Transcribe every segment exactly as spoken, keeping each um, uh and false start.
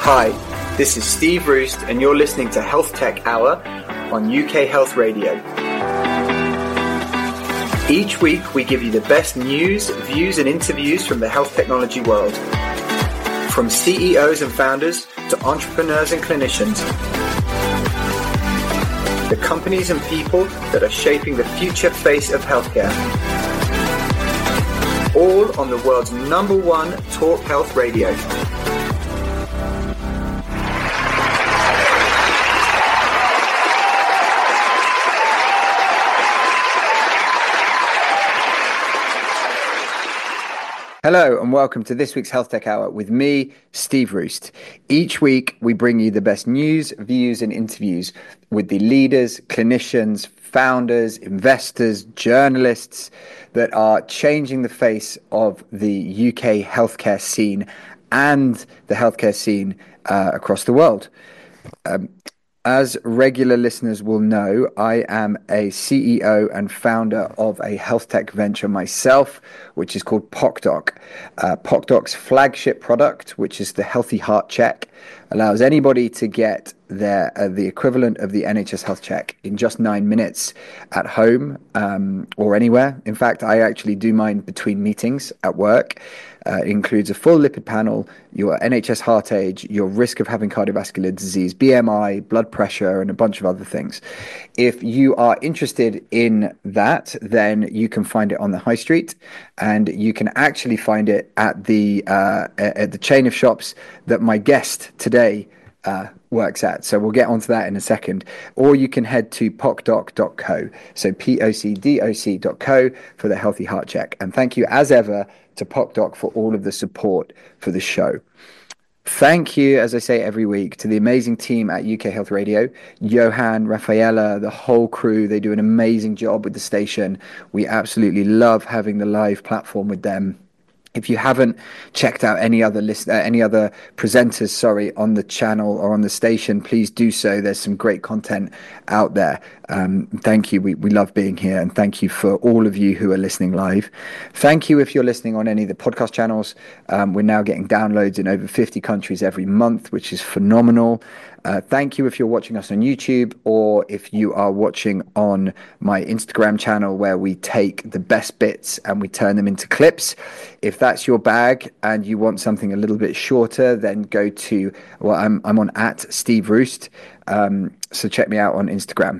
Hi, this is Steve Roost, and you're listening to Health Tech Hour on U K Health Radio. Each week, we give you the best news, views, and interviews from the health technology world. From C E Os and founders to entrepreneurs and clinicians. The companies and people that are shaping the future face of healthcare. All on the world's number one talk health radio. Hello and welcome to this week's Health Tech Hour with me, Steve Roost. Each week we bring you the best news, views and interviews with the leaders, clinicians, founders, investors, journalists that are changing the face of the U K healthcare scene and the healthcare scene uh, across the world. Um, As regular listeners will know, I am a C E O and founder of a health tech venture myself, which is called PocDoc. Uh, PocDoc's flagship product, which is the Healthy Heart Check, allows anybody to get their uh, the equivalent of the N H S Health Check in just nine minutes at home um, or anywhere. In fact, I actually do mine between meetings at work. Uh, it includes a full lipid panel, your N H S heart age, your risk of having cardiovascular disease, B M I, blood pressure, and a bunch of other things. If you are interested in that, then you can find it on the high street, and you can actually find it at the uh, at the chain of shops that my guest today uh, works at. So we'll get onto that in a second. Or you can head to pocdoc dot co. So P O C D O C dot co for the Healthy Heart Check. And thank you as ever to PocDoc for all of the support for the show. Thank you, as I say every week, to the amazing team at U K Health Radio, Johan, Rafaela, the whole crew. They do an amazing job with the station. We absolutely love having the live platform with them. If you haven't checked out any other list, uh, any other presenters, sorry, on the channel or on the station, please do so. There's some great content out there. Um, thank you. We, we love being here, and thank you for all of you who are listening live. Thank you if you're listening on any of the podcast channels. Um, we're now getting downloads in over fifty countries every month, which is phenomenal. Uh, thank you if you're watching us on YouTube, or if you are watching on my Instagram channel, where we take the best bits and we turn them into clips. If that's your bag and you want something a little bit shorter, then go to, well, I'm I'm on at Steve Roost, um, so check me out on Instagram.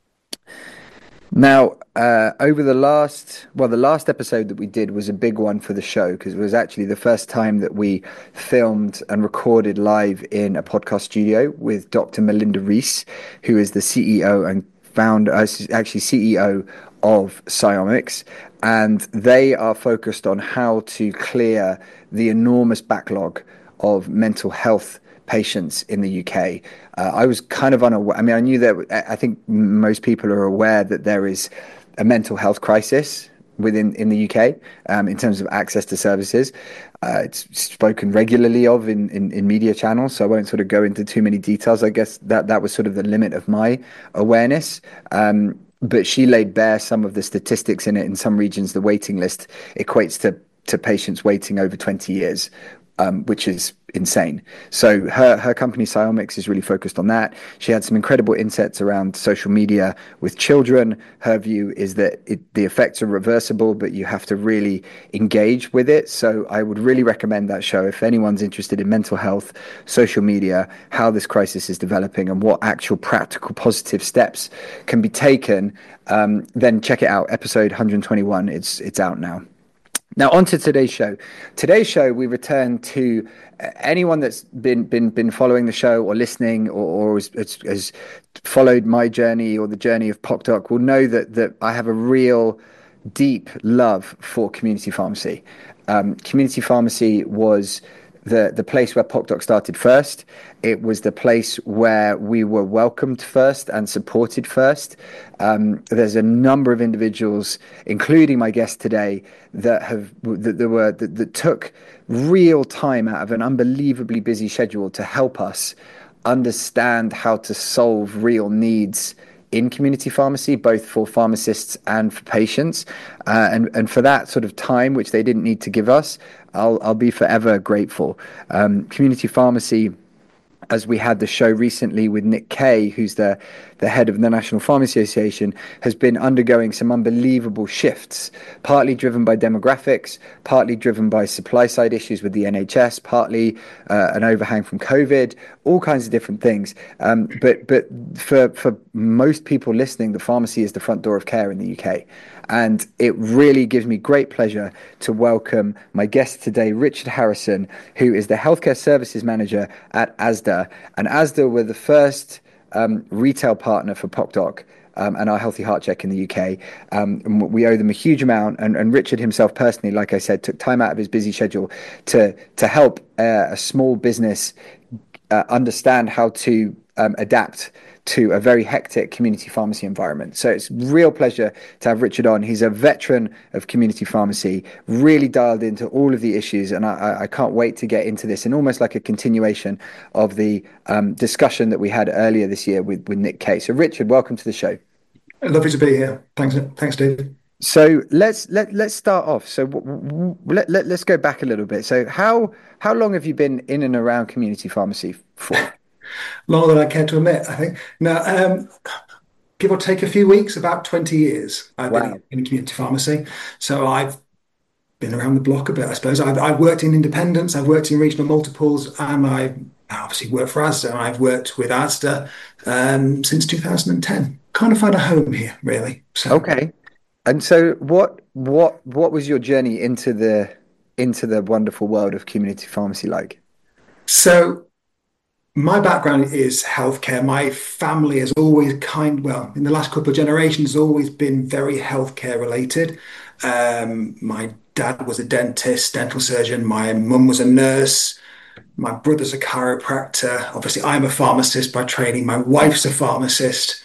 Now, uh, over the last, well, the last episode that we did was a big one for the show, because it was actually the first time that we filmed and recorded live in a podcast studio with Doctor Melinda Rees, who is the C E O and founder, uh, actually C E O of Psyomics, and they are focused on how to clear the enormous backlog of mental health patients in the U K. Uh, I was kind of unaware. I mean, I knew that. I think most people are aware that there is a mental health crisis within in the U K um, in terms of access to services. Uh, it's spoken regularly of in, in, in media channels, so I won't sort of go into too many details. I guess that that was sort of the limit of my awareness. Um, but she laid bare some of the statistics in it. In some regions, the waiting list equates to to patients waiting over twenty years. Um, which is insane. So her her company Psyomics is really focused on that. She had some incredible insights around social media with children. Her view is that it, the effects are reversible, but you have to really engage with it. So I would really recommend that show if anyone's interested in mental health, social media, how this crisis is developing, and what actual practical positive steps can be taken. Um, then check it out. Episode one hundred twenty-one. It's it's out now. Now, on to today's show. Today's show, we return to anyone that's been been been following the show or listening, or, or has, has followed my journey or the journey of PocDoc will know that that I have a real deep love for community pharmacy. Um, community pharmacy was the the place where PocDoc started first. It was the place where we were welcomed first and supported first. Um, there's a number of individuals, including my guest today, that have that there were that, that took real time out of an unbelievably busy schedule to help us understand how to solve real needs in community pharmacy, both for pharmacists and for patients, uh, and and for that sort of time, which they didn't need to give us, I'll I'll be forever grateful. Um, community pharmacy as we had the show recently with Nick Kay, who's the, the head of the National Pharmacy Association, has been undergoing some unbelievable shifts, partly driven by demographics, partly driven by supply side issues with the N H S, partly uh, an overhang from COVID, all kinds of different things. Um, but but for, for most people listening, the pharmacy is the front door of care in the U K. And it really gives me great pleasure to welcome my guest today, Richard Harrison, who is the Healthcare Services Manager at Asda. And Asda were the first um, retail partner for PocDoc um, and our Healthy Heart Check in the U K. Um, and we owe them a huge amount. And, and Richard himself personally, like I said, took time out of his busy schedule to, to help uh, a small business uh, understand how to um, adapt to a very hectic community pharmacy environment. So it's a real pleasure to have Richard on. He's a veteran of community pharmacy, really dialed into all of the issues, and I, I can't wait to get into this, and almost like a continuation of the um, discussion that we had earlier this year with, with Nick Kay. So Richard, welcome to the show. Lovely to be here. Thanks, thanks, David. So let's let let's start off. So w- w- let, let let's go back a little bit. So how how long have you been in and around community pharmacy for? Longer than I care to admit, I think. Now, um, give or take a few weeks, about twenty years I've been Wow. in a community pharmacy. So I've been around the block a bit, I suppose. I've, I've worked in independents, I've worked in regional multiples, and I've obviously worked for Asda. And I've worked with Asda um, since two thousand ten. Kind of found a home here, really. So, Okay. And so what what what was your journey into the into the wonderful world of community pharmacy like? so my background is healthcare. My family has always kind, well, in the last couple of generations, always been very healthcare related. Um, my dad was a dentist, dental surgeon. My mum was a nurse. My brother's a chiropractor. Obviously, I'm a pharmacist by training. My wife's a pharmacist.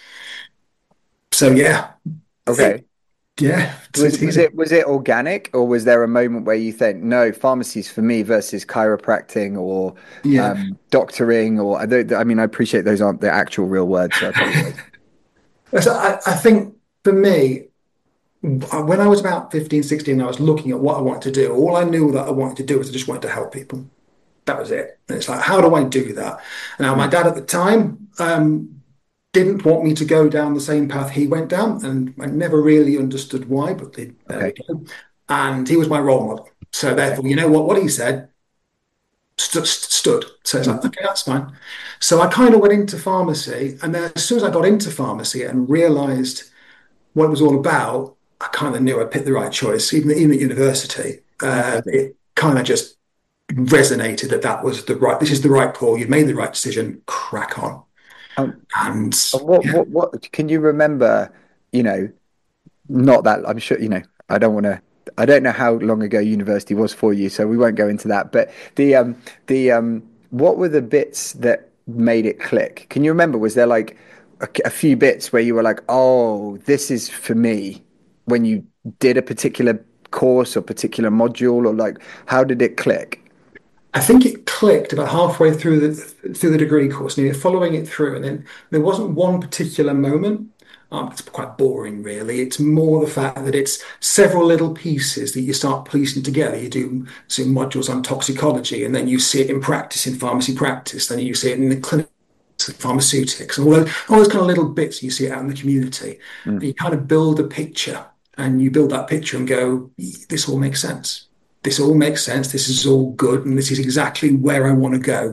So yeah, it, Okay. yeah, it's, Was it's was easy. it was it organic, or was there a moment where you think, no, pharmacy's for me versus chiropracting or Yeah. um, doctoring, or I don't, I mean, I appreciate those aren't the actual real words, so I apologize. So I, I think for me, when I was about fifteen, sixteen, I was looking at what I wanted to do. All I knew that I wanted to do was I just wanted to help people. That was it. And it's like, how do I do that? Now, my Mm, dad at the time um, didn't want me to go down the same path he went down, and I never really understood why, but they, there we okay. go. And he was my role model. So Okay. therefore, you know what? What he said stu- stood. So it's like, Mhm. okay, that's fine. So I kind of went into pharmacy, and then as soon as I got into pharmacy and realised what it was all about, I kind of knew I picked the right choice. Even even at university, uh, Fantastic. it kind of just resonated that that was the right. This is the right call. You've made the right decision. Crack on. Um, And and what yeah, what what can you remember? You know, not that I'm sure, you know, I don't want to, I don't know how long ago university was for you, so we won't go into that. But the um the um what were the bits that made it click? Can you remember? Was there like a, a few bits where you were like, oh, this is for me when you did a particular course or particular module, or like how did it click? I think it clicked about halfway through the through the degree course, and you're following it through, and then there wasn't one particular moment. Um, it's quite boring, really. It's more the fact that it's several little pieces that you start piecing together. You do some modules on toxicology, and then you see it in practice in pharmacy practice. Then you see it in the clinic, pharmaceutics, and all those, all those kind of little bits. You see it out in the community, Mm. and you kind of build a picture, and you build that picture and go, "This all makes sense. This all makes sense. This is all good, and this is exactly where I want to go."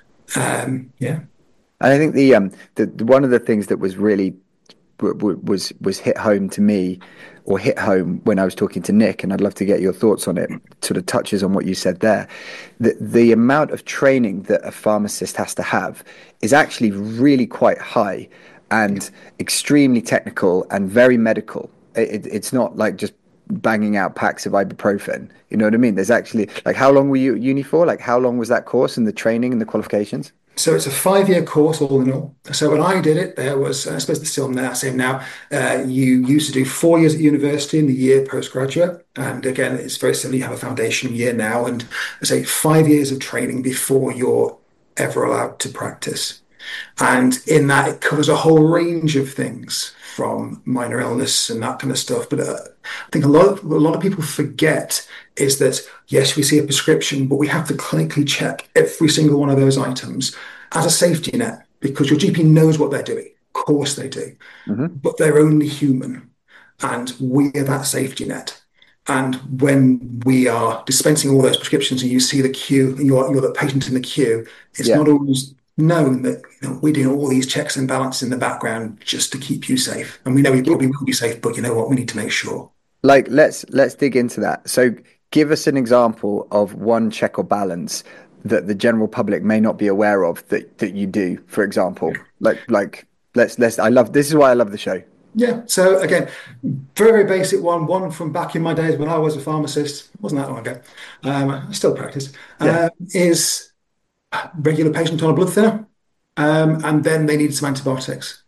Um, yeah. And I think the um the, the one of the things that was really w- w- was was hit home to me, or hit home when I was talking to Nick, and I'd love to get your thoughts on it. Sort of touches on what you said there. The the amount of training that a pharmacist has to have is actually really quite high and extremely technical and very medical. It, it, it's not like just banging out packs of ibuprofen. You know what I mean? There's actually like how long were you at uni for? Like how long was that course and the training and the qualifications? So it's a five-year course, all in all. So when I did it, there was, I suppose it's still now, same now. Uh, you used to do four years at university and the year postgraduate. And again, it's very similar. You have a foundation year now, and I say five years of training before you're ever allowed to practice. And in that, it covers a whole range of things from minor illness and that kind of stuff. But uh, I think a lot of, a lot of people forget is that, yes, we see a prescription, but we have to clinically check every single one of those items. as a safety net because your G P knows what they're doing. Of course they do, Hmm. but they're only human, and we are that safety net. And when we are dispensing all those prescriptions and you see the queue and you're, you're the patient in the queue, it's Yeah. not always known that you know, we're doing all these checks and balances in the background just to keep you safe. And we know we Give, probably will be safe, but you know what? We need to make sure. like let's let's dig into that. So give us an example of one check or balance that the general public may not be aware of that that you do, for example. Like like let's let's I love this is why I love the show. Yeah. So again, very, very basic one, one from back in my days when I was a pharmacist, it wasn't that long ago. Um, I still practice, Yeah. uh, is regular patient on a blood thinner, um, and then they need some antibiotics.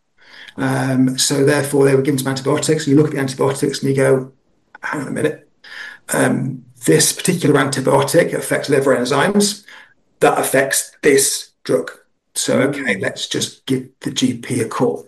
Um, so therefore, they were given some antibiotics. You look at the antibiotics and you go, hang on a minute. Um, this particular antibiotic affects liver enzymes. That affects this drug. So, okay, Mm, let's just give the G P a call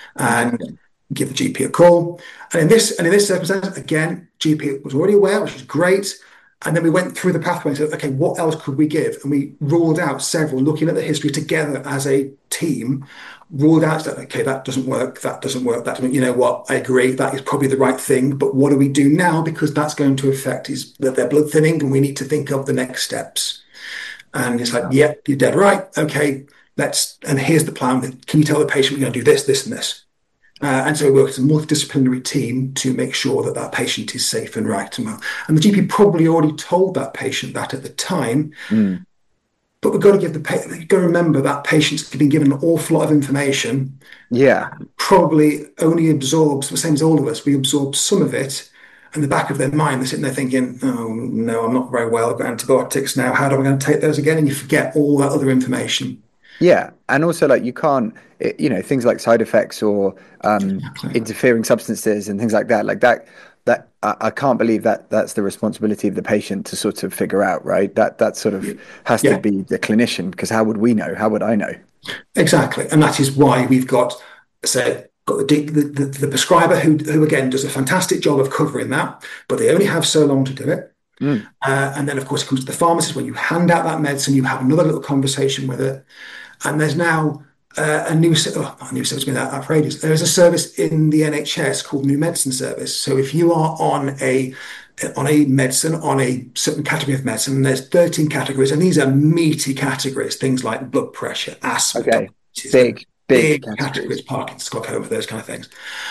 and interesting. give the G P a call. And in this and in this circumstance, again, G P was already aware, which is great. And then we went through the pathway and said, okay, what else could we give? And we ruled out several, looking at the history together as a team, ruled out that, okay, that doesn't work, that doesn't work, that doesn't, you know what, I agree, that is probably the right thing. But what do we do now? Because that's going to affect his, their blood thinning, and we need to think of the next steps. And it's like, yeah, you're dead right. Okay, let's, and here's the plan. Can you tell the patient we're going to do this, this, and this? Uh, and so we work as a multidisciplinary team to make sure that that patient is safe and right and well. And the G P probably already told that patient that at the time, Mm, but we've got to give the patient, you've got to remember that patient's been given an awful lot of information, yeah. probably only absorbs, the same as all of us, we absorb some of it. And the back of their mind, they're sitting there thinking, oh, no, I'm not very well. I've got antibiotics now. How am I going to take those again? And you forget all that other information. Yeah, and also like you can't, it, you know, things like side effects or um, Exactly. interfering substances and things like that. Like that, that I, I can't believe that that's the responsibility of the patient to sort of figure out, right? That that sort of has to Yeah. be the clinician because how would we know? How would I know? Exactly, and that is why we've got say got the, the, the prescriber who who again does a fantastic job of covering that, but they only have so long to do it. Mm, Uh, and then of course it comes to the pharmacist when you hand out that medicine, you have another little conversation with it, and there's now uh, a new oh, not a new service, been that for ages. There is a service in the N H S called New Medicine Service. So if you are on a on a medicine, on a certain category of medicine, and there's thirteen categories, and these are meaty categories, things like blood pressure, asthma, okay, diabetes, they're big big big categories, categories. Parkinson's, glaucoma, those kind of things.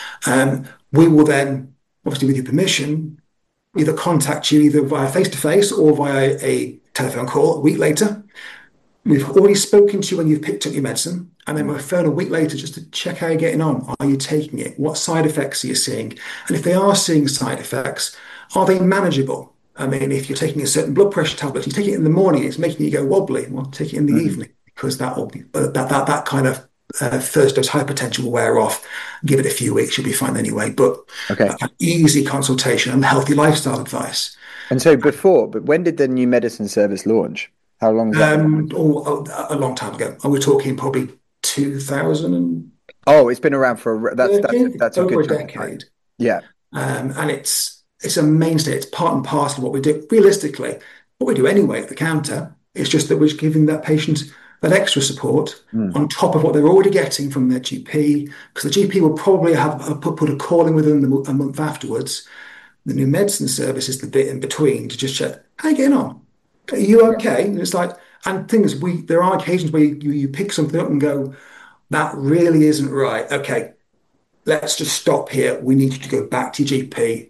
Um, we will then, obviously with your permission, either contact you either via face-to-face or via a telephone call a week later. We've already spoken to you when you've picked up your medicine, and then Mm, we'll phone a week later just to check how you're getting on. Are you taking it? What side effects are you seeing? And if they are seeing side effects, are they manageable? I mean, if you're taking a certain blood pressure tablet, you take it in the morning, it's making you go wobbly. Well, take it in the mm, evening because that will be uh, that that that kind of uh, first dose hypertension will wear off. Give it a few weeks, you'll be fine anyway. But okay. uh, easy consultation and healthy lifestyle advice. And so before, but when did the new medicine service launch? How long has that been? Um, oh, a, a long time ago. And we're talking probably two thousand Oh, it's been around for a, that's that's a, thirteen, that's a over good a chunk of time. decade. Yeah. Um, and it's it's a mainstay. It's part and parcel of what we do. Realistically, what we do anyway at the counter is just that we're giving that patient that extra support Mm, on top of what they're already getting from their G P, because the G P will probably have a, put, put a call in within the, a month afterwards. The new medicine service is the bit in between to just check, how are you getting on? Are you yeah. okay? And it's like, and things we there are occasions where you, you pick something up and go, that really isn't right. Okay, let's just stop here. We need you to go back to your G P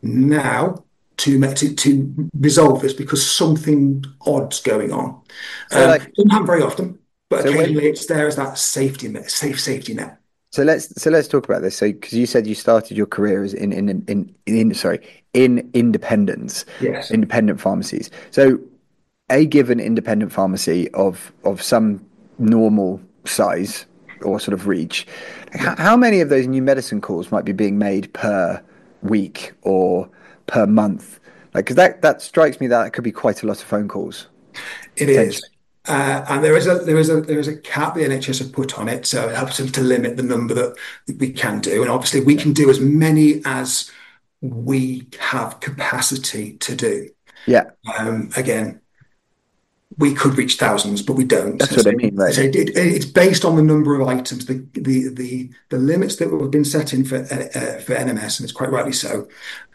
now to to, to resolve this because something odd's going on. So Um, like it doesn't happen very often, but so when occasionally it's there as that safety net, safe safety net. so let's so let's talk about this. So because you said you started your career as in in in, in, in sorry in independents, Yes. independent pharmacies. So a given independent pharmacy of of some normal size or sort of reach, how, Yeah. how many of those new medicine calls might be being made per week or per month? Like, because that that strikes me that it could be quite a lot of phone calls It potentially. is. Uh, and there is a there is a there is a cap the N H S have put on it, so it helps them to limit the number that we can do. And obviously, we Yeah. can do as many as we have capacity to do. Yeah. Um, again, we could reach thousands, but we don't. That's So what I mean, right? so it, it, it's based on the number of items, the the the, the limits that have been set in for uh, for N M S, and it's quite rightly so.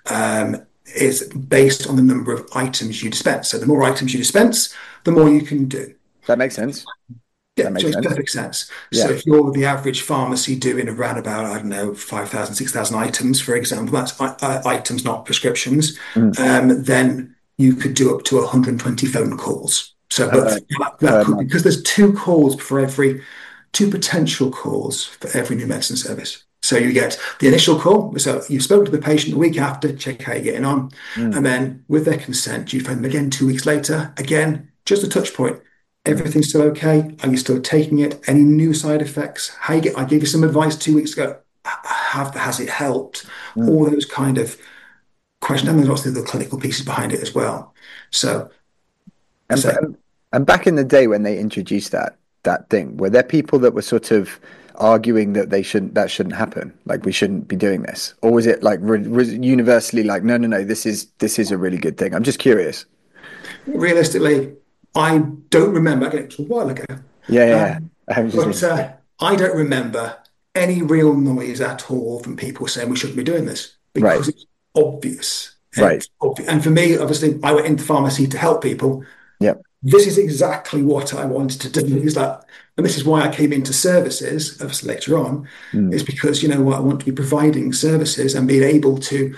Um, is based on the number of items you dispense. So the more items you dispense, the more you can do. That makes sense. Yeah, That so makes it's sense. perfect sense. So Yeah. if you're the average pharmacy doing around about, I don't know, five thousand, six thousand items, for example, that's uh, items, not prescriptions, Mm. um, then you could do up to one hundred twenty phone calls. So, but Per, that, that per could, month. because there's two calls for every, two potential calls for every new medicine service. So you get the initial call. So you spoke to the patient the week after, check how you're getting on. Mm. And then with their consent, you phone them again two weeks later. Again, just a touch point. Mm. Everything's still okay? Are you still taking it? Any new side effects? How you get? I gave you some advice two weeks ago. Have has it helped? Mm. All those kind of questions. And there's also the clinical pieces behind it as well. So, And, so and and back in the day when they introduced that that thing, were there people that were sort of arguing that they shouldn't that shouldn't happen, like we shouldn't be doing this, or was it like re, re, universally like no no no this is this is a really good thing? I'm just curious. realistically, I don't remember. Again, it was a while ago, Yeah, yeah, yeah. um, I was just but uh, I don't remember any real noise at all from people saying we shouldn't be doing this right, because it's obvious. right. It's obvious. And for me, obviously, I went into pharmacy to help people. Yep. This is exactly what I wanted to do. Is that, and this is why I came into services, obviously later on, Mm. is because you know what I want to be providing services and being able to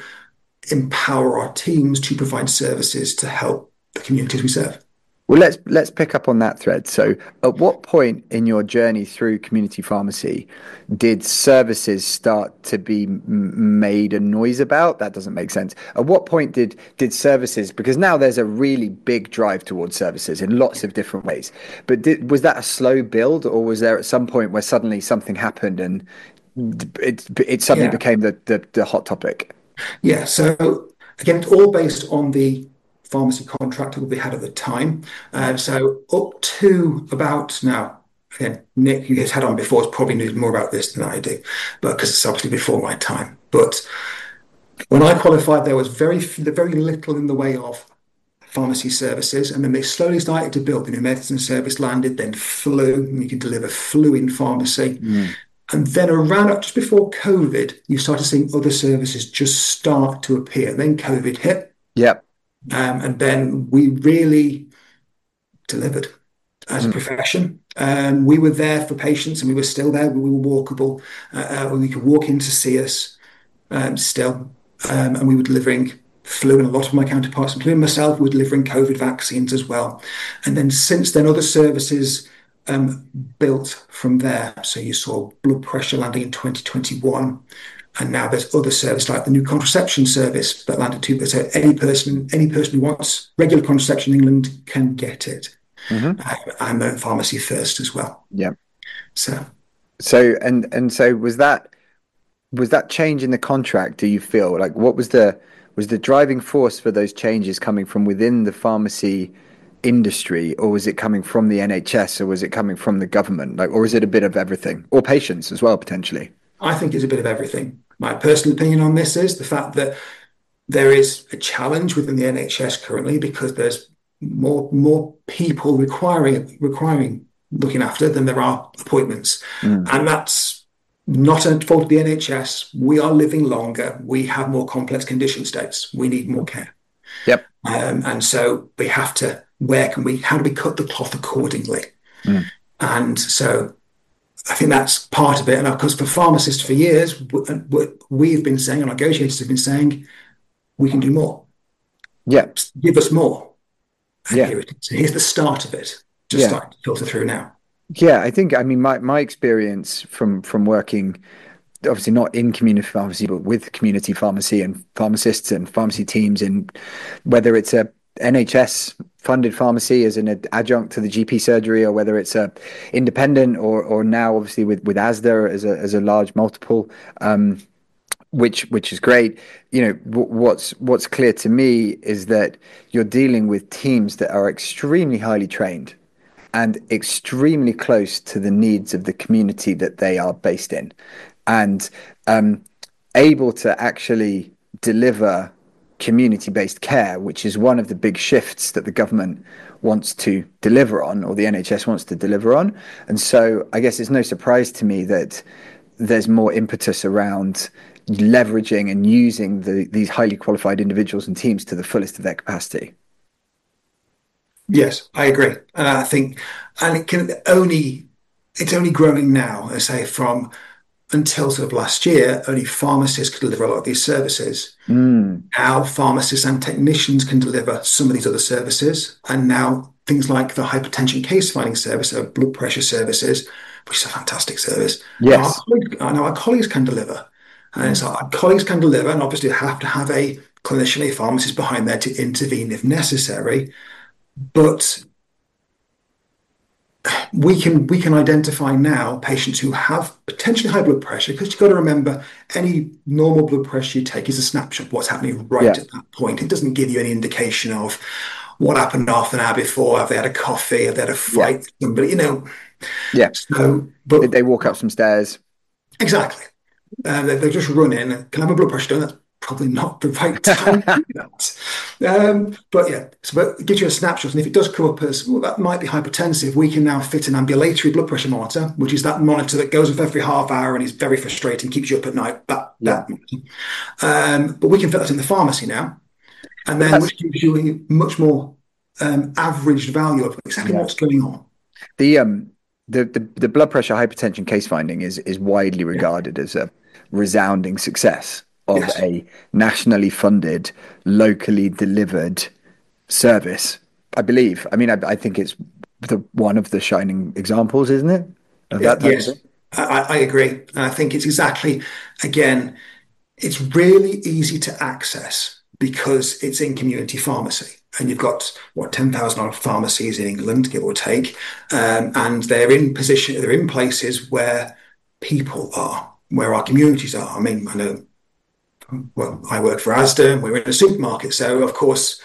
empower our teams to provide services to help the communities we serve. Well, let's let's pick up on that thread. So, at what point in your journey through community pharmacy did services start to be m- made a noise about? That doesn't make sense. At what point did did services? Because now there's a really big drive towards services in lots of different ways. But did, was that a slow build, or was there at some point where suddenly something happened and it it suddenly Yeah, became the the, the hot topic? yeah. So again, it's all based on the pharmacy contract that we had at the time. Mm. Uh, so up to about now, again, Nick, who has had on before, has probably knows more about this than I do, but because it's obviously before my time. But when I qualified, there was very very little in the way of pharmacy services, and then they slowly started to build. The new medicine service landed, then flu, and you could deliver flu in pharmacy. Mm. And then around just before COVID, you started seeing other services just start to appear. Then COVID hit, Yep. um, and then we really delivered as a Mm. profession. Um, we were there for patients, and we were still there. We were walkable. Uh, uh, we could walk in to see us um, still, um, and we were delivering flu, and a lot of my counterparts, including myself, were delivering COVID vaccines as well. And then since then, other services um, built from there. So you saw blood pressure landing in twenty twenty-one. And now there's other services like the new contraception service that landed too. So any person, any person who wants regular contraception in England can get it. Hmm. Uh, and then pharmacy first as well. Yeah. So So and and so was that was that change in the contract, do you feel like what was the was the driving force for those changes coming from within the pharmacy industry, or was it coming from the N H S, or was it coming from the government, like, or is it a bit of everything, or patients as well potentially? I think it's a bit of everything. My personal opinion on this is the fact that there is a challenge within the N H S currently because there's more more people requiring requiring looking after than there are appointments, Mm. and that's not a fault of the N H S. We are living longer. We have more complex condition states. We need more care, Yep. um, and so we have to. Where can we? How do we cut the cloth accordingly? Mm. And so I think that's part of it. And of course, for pharmacists for years, we've been saying, and our negotiators have been saying, we can do more. Yeah. Give us more. And Yeah. here it is. So here's the start of it, just Yeah. starting to filter through now. Yeah, I think I mean my my experience from from working obviously not in community pharmacy, but with community pharmacy and pharmacists and pharmacy teams, in whether it's a N H S funded pharmacy as an adjunct to the G P surgery, or whether it's a independent, or or now obviously with with ASDA as a as a large multiple, um, which which is great. You know, w- what's what's clear to me is that you're dealing with teams that are extremely highly trained and extremely close to the needs of the community that they are based in, and um, able to actually deliver community-based care, which is one of the big shifts that the government wants to deliver on, or the N H S wants to deliver on. And so I guess it's no surprise to me that there's more impetus around leveraging and using the, these highly qualified individuals and teams to the fullest of their capacity. Yes, I agree. And I think, and it can only, it's only growing now, I say, from until sort of last year, only pharmacists could deliver a lot of these services. Mm. Now pharmacists and technicians can deliver some of these other services. And now things like the hypertension case finding service, or blood pressure services, which is a fantastic service. Yes. Now our, now our colleagues can deliver. And so our colleagues can deliver, and obviously have to have a clinician, a pharmacist behind there to intervene if necessary. But we can we can identify now patients who have potentially high blood pressure, because you've got to remember, any normal blood pressure you take is a snapshot of what's happening right yeah. at that point. It doesn't give you any indication of what happened half an hour before. Have they had a coffee? Have they had a fight with yeah. somebody? You know. Yeah. So, but did they walk up some stairs? Exactly. Uh, they, they just run in. Can I have a blood pressure done? That's probably not the right time to do that. Um, but yeah, so but it gives you a snapshot. And if it does come up as, well, that might be hypertensive, we can now fit an ambulatory blood pressure monitor, which is that monitor that goes up every half hour and is very frustrating, keeps you up at night. That, yeah. that. Um, but we can fit that in the pharmacy now. And then which gives you a much more um, averaged value of exactly yeah. what's going on. The um the, the the blood pressure hypertension case finding is is widely regarded yeah. as a resounding success of yes. a nationally funded, locally delivered service, I believe. I mean, I, I think it's the one of the shining examples, isn't it? Of that type yes, of thing? I, I agree. And I think it's exactly, again, it's really easy to access because it's in community pharmacy. And you've got, what, ten thousand odd pharmacies in England, give or take. Um, and they're in position, they're in places where people are, where our communities are. I mean, I know, well, I work for Asda, and we're in a supermarket. So, of course,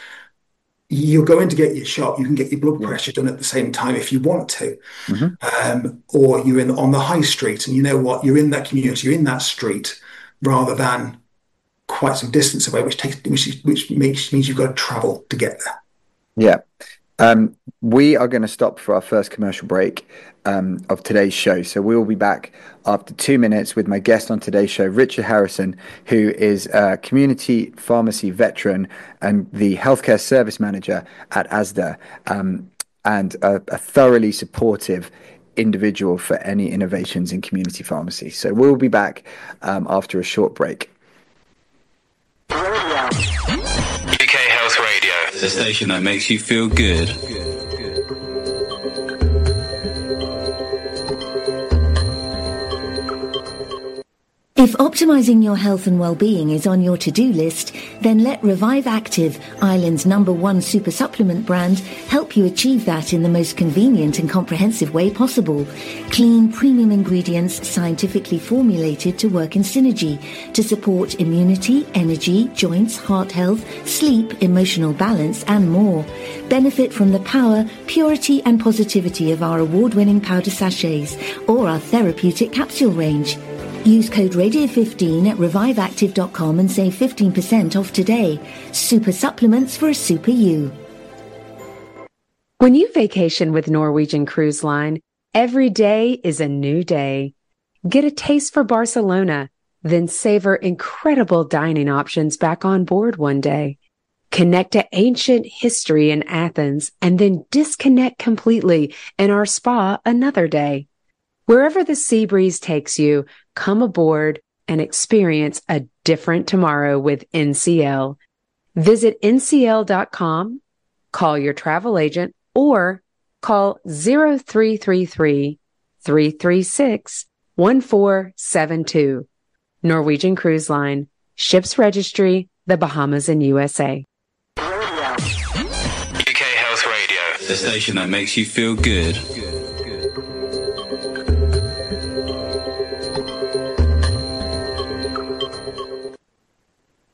you're going to get your shot. You can get your blood pressure done at the same time if you want to. Mm-hmm. Um, or you're in on the high street, and you know what? You're in that community, you're in that street, rather than quite some distance away, which takes which, which makes, means you've got to travel to get there. Yeah. Um, we are going to stop for our first commercial break um, of today's show. So we will be back after two minutes with my guest on today's show, Richard Harrison, who is a community pharmacy veteran and the healthcare service manager at Asda, um, and a, a thoroughly supportive individual for any innovations in community pharmacy. So we'll be back um, after a short break. U K Health Radio, the station that makes you feel good. If optimizing your health and well-being is on your to-do list, then let Revive Active, Ireland's number one super supplement brand, help you achieve that in the most convenient and comprehensive way possible. Clean, premium ingredients scientifically formulated to work in synergy to support immunity, energy, joints, heart health, sleep, emotional balance, and more. Benefit from the power, purity, and positivity of our award-winning powder sachets or our therapeutic capsule range. Use code radio fifteen at revive active dot com and save fifteen percent off today. Super supplements for a super you. When you vacation with Norwegian Cruise Line, every day is a new day. Get a taste for Barcelona, then savor incredible dining options back on board one day. Connect to ancient history in Athens and then disconnect completely in our spa another day. Wherever the sea breeze takes you, come aboard and experience a different tomorrow with N C L. Visit N C L dot com, call your travel agent, or call zero three three three, three three six, one four seven two. Norwegian Cruise Line, Ships Registry, the Bahamas and U S A. U K Health Radio, the station that makes you feel good.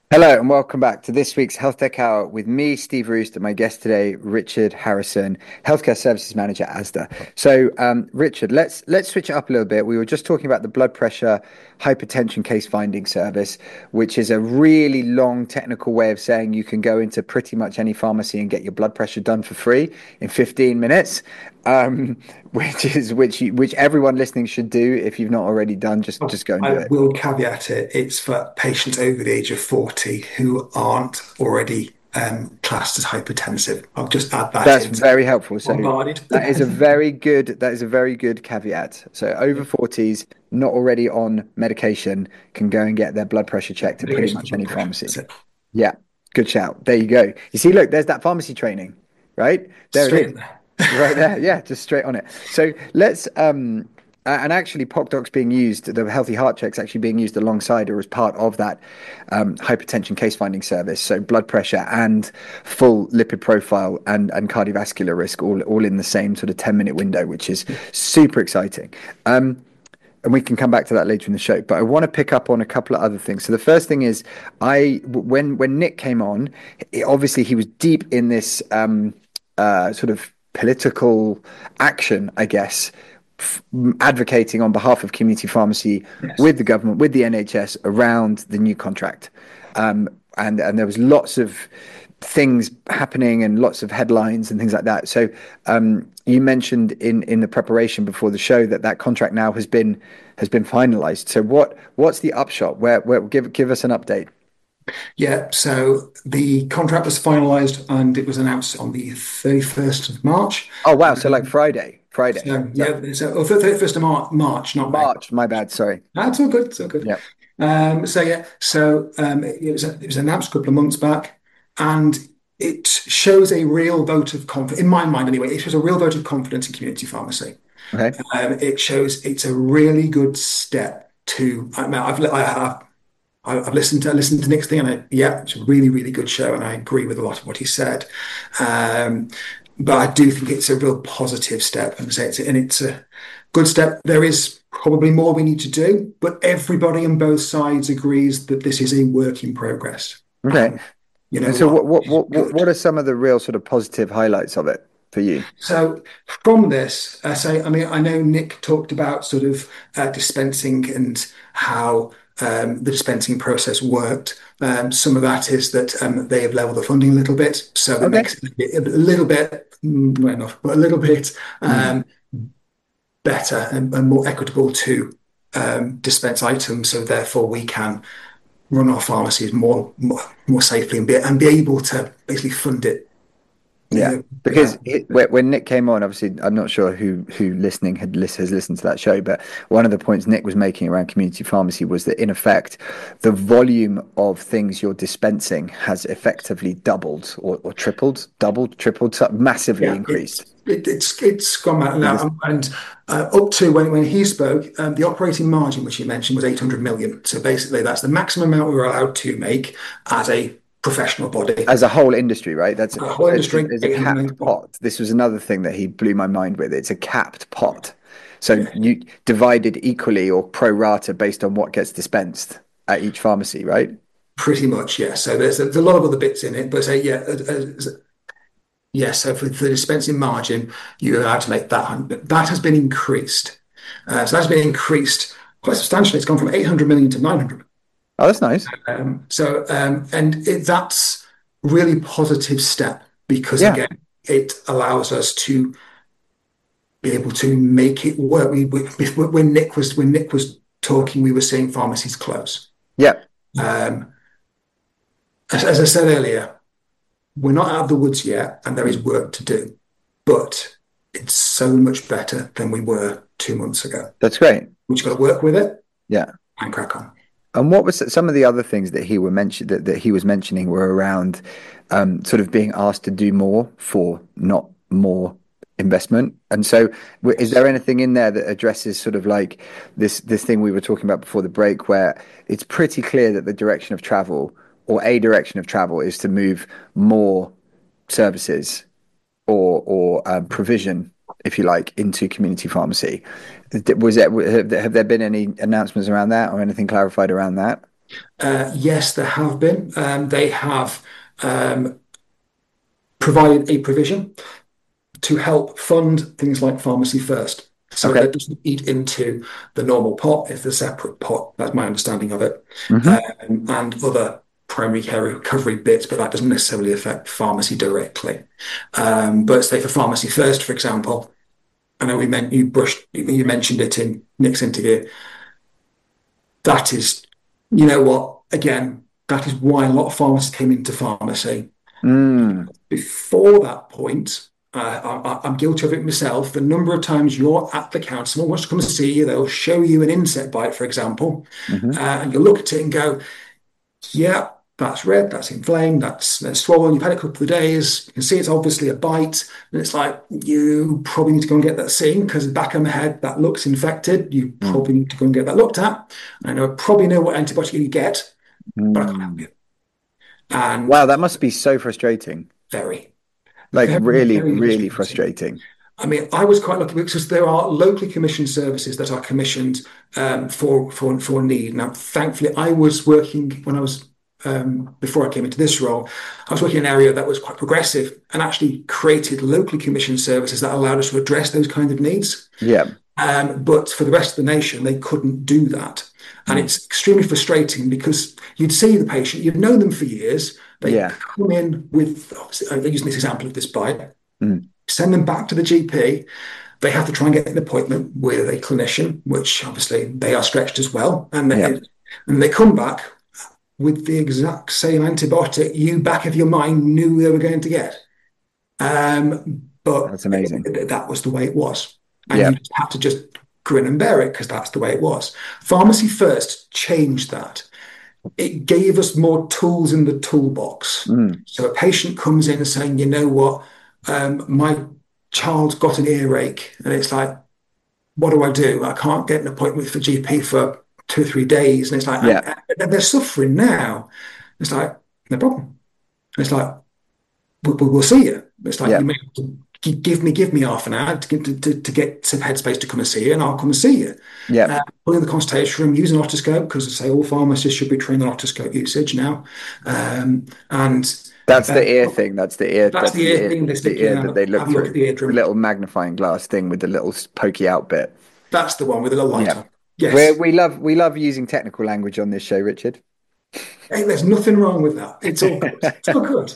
Hello and welcome back to this week's Health Tech Hour with me, Steve Roost, and my guest today, Richard Harrison, Healthcare Services Manager at Asda. So, um, Richard, let's let's switch it up a little bit. We were just talking about the blood pressure hypertension case finding service, which is a really long technical way of saying you can go into pretty much any pharmacy and get your blood pressure done for free in fifteen minutes. Um, which is which which everyone listening should do. If you've not already done, just just go and do I it. will caveat it. It's for patients over the age of forty who aren't already um, classed as hypertensive. I'll just add that. That's in. very helpful. So Bombarded. that is a very good that is a very good caveat. So over forties, not already on medication, can go and get their blood pressure checked at pretty much any pharmacy. Yeah, good shout. There you go. You see, look, there's that pharmacy training, right? There Straight it is. in there. Right there, yeah, just straight on it. So let's um uh, and actually PocDoc's being used, the Healthy Heart Check's actually being used alongside or as part of that um, hypertension case finding service. So blood pressure and full lipid profile and and cardiovascular risk all all in the same sort of ten minute window, which is super exciting. Um, and we can come back to that later in the show. But I want to pick up on a couple of other things. So the first thing is, I when when Nick came on, it, obviously he was deep in this um, uh, sort of political action, I guess, f- advocating on behalf of community pharmacy Yes. with the government, with the N H S around the new contract. Um, and, and there was lots of things happening and lots of headlines and things like that. So um, you mentioned in, in the preparation before the show that that contract now has been has been finalized. So what what's the upshot? Where, where give give us an update. Yeah, so the contract was finalised and it was announced on the thirty-first of March. Oh wow! So like Friday, Friday. So, yeah, so oh, thirty-first of Mar- March, not May. March. My bad. Sorry. That's all good. It's all good. Yeah. Um, so yeah, so um, it, it was it was announced a couple of months back, and it shows a real vote of confidence in my mind. Anyway, it shows a real vote of confidence in community pharmacy. Okay. Um, it shows it's a really good step to. I mean, I've I have. I've listened to I listened to Nick's thing, and I, yeah, it's a really, really good show, and I agree with a lot of what he said. Um, but I do think it's a real positive step, and say it's and it's a good step. There is probably more we need to do, but everybody on both sides agrees that this is a work in progress. Okay. Um, you know, And so what what is what what good. what are some of the real sort of positive highlights of it for you? So from this, I say, I mean, I know Nick talked about sort of uh, dispensing and how um, the dispensing process worked. Um, some of that is that um, they have leveled the funding a little bit, so that Okay. makes it a little bit, mm, not enough, but a little bit um, better and, and more equitable to um, dispense items. So therefore, we can run our pharmacies more more, more safely and be and be able to basically fund it. Yeah, uh, because yeah. it, when when Nick came on, obviously, I'm not sure who who listening had lis- has listened to that show, but one of the points Nick was making around community pharmacy was that in effect, the volume of things you're dispensing has effectively doubled or, or tripled, doubled, tripled, so massively Yeah, increased. It, it's it's gone back now, um, and uh, up to when when he spoke, um, the operating margin which he mentioned was eight hundred million. So basically, that's the maximum amount we were allowed to make as a professional body. As a whole industry, right? That's A whole industry, it's, it's a capped pot. This was another thing that he blew my mind with. It's a capped pot. So Yeah. you divided equally or pro rata based on what gets dispensed at each pharmacy, right? Pretty much, yeah. So there's, there's a lot of other bits in it, but uh, yeah, uh, uh, yeah. So for the dispensing margin, you're allowed to make that. That has been increased. Uh, so that's been increased quite substantially. It's gone from eight hundred million to nine hundred. Oh, that's nice. Um, so, um, and it, that's really positive step because Yeah. again, it allows us to be able to make it work. We, we when Nick was when Nick was talking, we were seeing pharmacies close. Yeah. Um, as, as I said earlier, we're not out of the woods yet, and there is work to do, but it's so much better than we were two months ago. That's great. We just got to work with it Yeah. and crack on. And what was some of the other things that he were mentioned that, that he was mentioning were around um, sort of being asked to do more for not more investment. And so w- is there anything in there that addresses sort of like this this thing we were talking about before the break where it's pretty clear that the direction of travel or a direction of travel is to move more services or or um, provision, if you like, into community pharmacy? Was it have there have there been any announcements around that or anything clarified around that? Uh, yes, there have been. Um, they have um, provided a provision to help fund things like Pharmacy First. So Okay. that doesn't eat into the normal pot. It's a separate pot. That's my understanding of it. Hmm. Um, and other primary care recovery bits, but that doesn't necessarily affect pharmacy directly. Um, but say for Pharmacy First, for example, I know we meant you brushed, you mentioned it in Nick's interview. That is, you know what? Again, that is why a lot of pharmacists came into pharmacy. Mm. Before that point, uh, I, I'm guilty of it myself. The number of times you're at the counter, someone wants to come and see you, they'll show you an insect bite, for example, Hmm. uh, and you look at it and go, yeah, that's red, that's inflamed, that's, that's swollen, you've had it a couple of days, you can see it's obviously a bite, and it's like, you probably need to go and get that seen because the back of my head, that looks infected, you Mm. probably need to go and get that looked at. I know, I probably know what antibiotic you get, but I can't help Mm. you. And Wow, that must be so frustrating. very, Like very, really, very really frustrating. frustrating. I mean, I was quite lucky because there are locally commissioned services that are commissioned um, for for for need. Now, thankfully, I was working when I was um, before I came into this role. I was working in an area that was quite progressive and actually created locally commissioned services that allowed us to address those kind of needs. Yeah. Um, but for the rest of the nation, they couldn't do that. And Mm. it's extremely frustrating because you'd see the patient, you've known them for years, they Yeah. come in with, I'm using this example of this bite, Mm. send them back to the G P. They have to try and get an appointment with a clinician, which obviously they are stretched as well. And Yeah. they, and they come back with the exact same antibiotic you, back of your mind, knew they were going to get. Um, but That's amazing. that was the way it was. And Yeah. you just had to just grin and bear it because that's the way it was. Pharmacy First changed that. It gave us more tools in the toolbox. Mm. So a patient comes in saying, you know what, um, my child's got an earache, and it's like, what do I do? I can't get an appointment for G P for two or three days, and it's like, Yeah. and, and they're suffering now. It's like, no problem. It's like, we'll, we'll see you. It's like, Yeah. you may have to give me give me half an hour to get to, to, to get some headspace to come and see you, and I'll come and see you. Yeah. Uh, put in the consultation room, use an otoscope because I say all pharmacists should be trained on otoscope usage now. Um, and That's uh, the ear thing. That's the ear. That's the ear thing they the stick ear you that out. they look Have a look through. at the eardrum. The little magnifying glass thing with the little pokey out bit. That's the one with a little light Yeah. on. Yes. Where we love we love using technical language on this show, Richard. Hey, there's nothing wrong with that. It's all good. It's all good.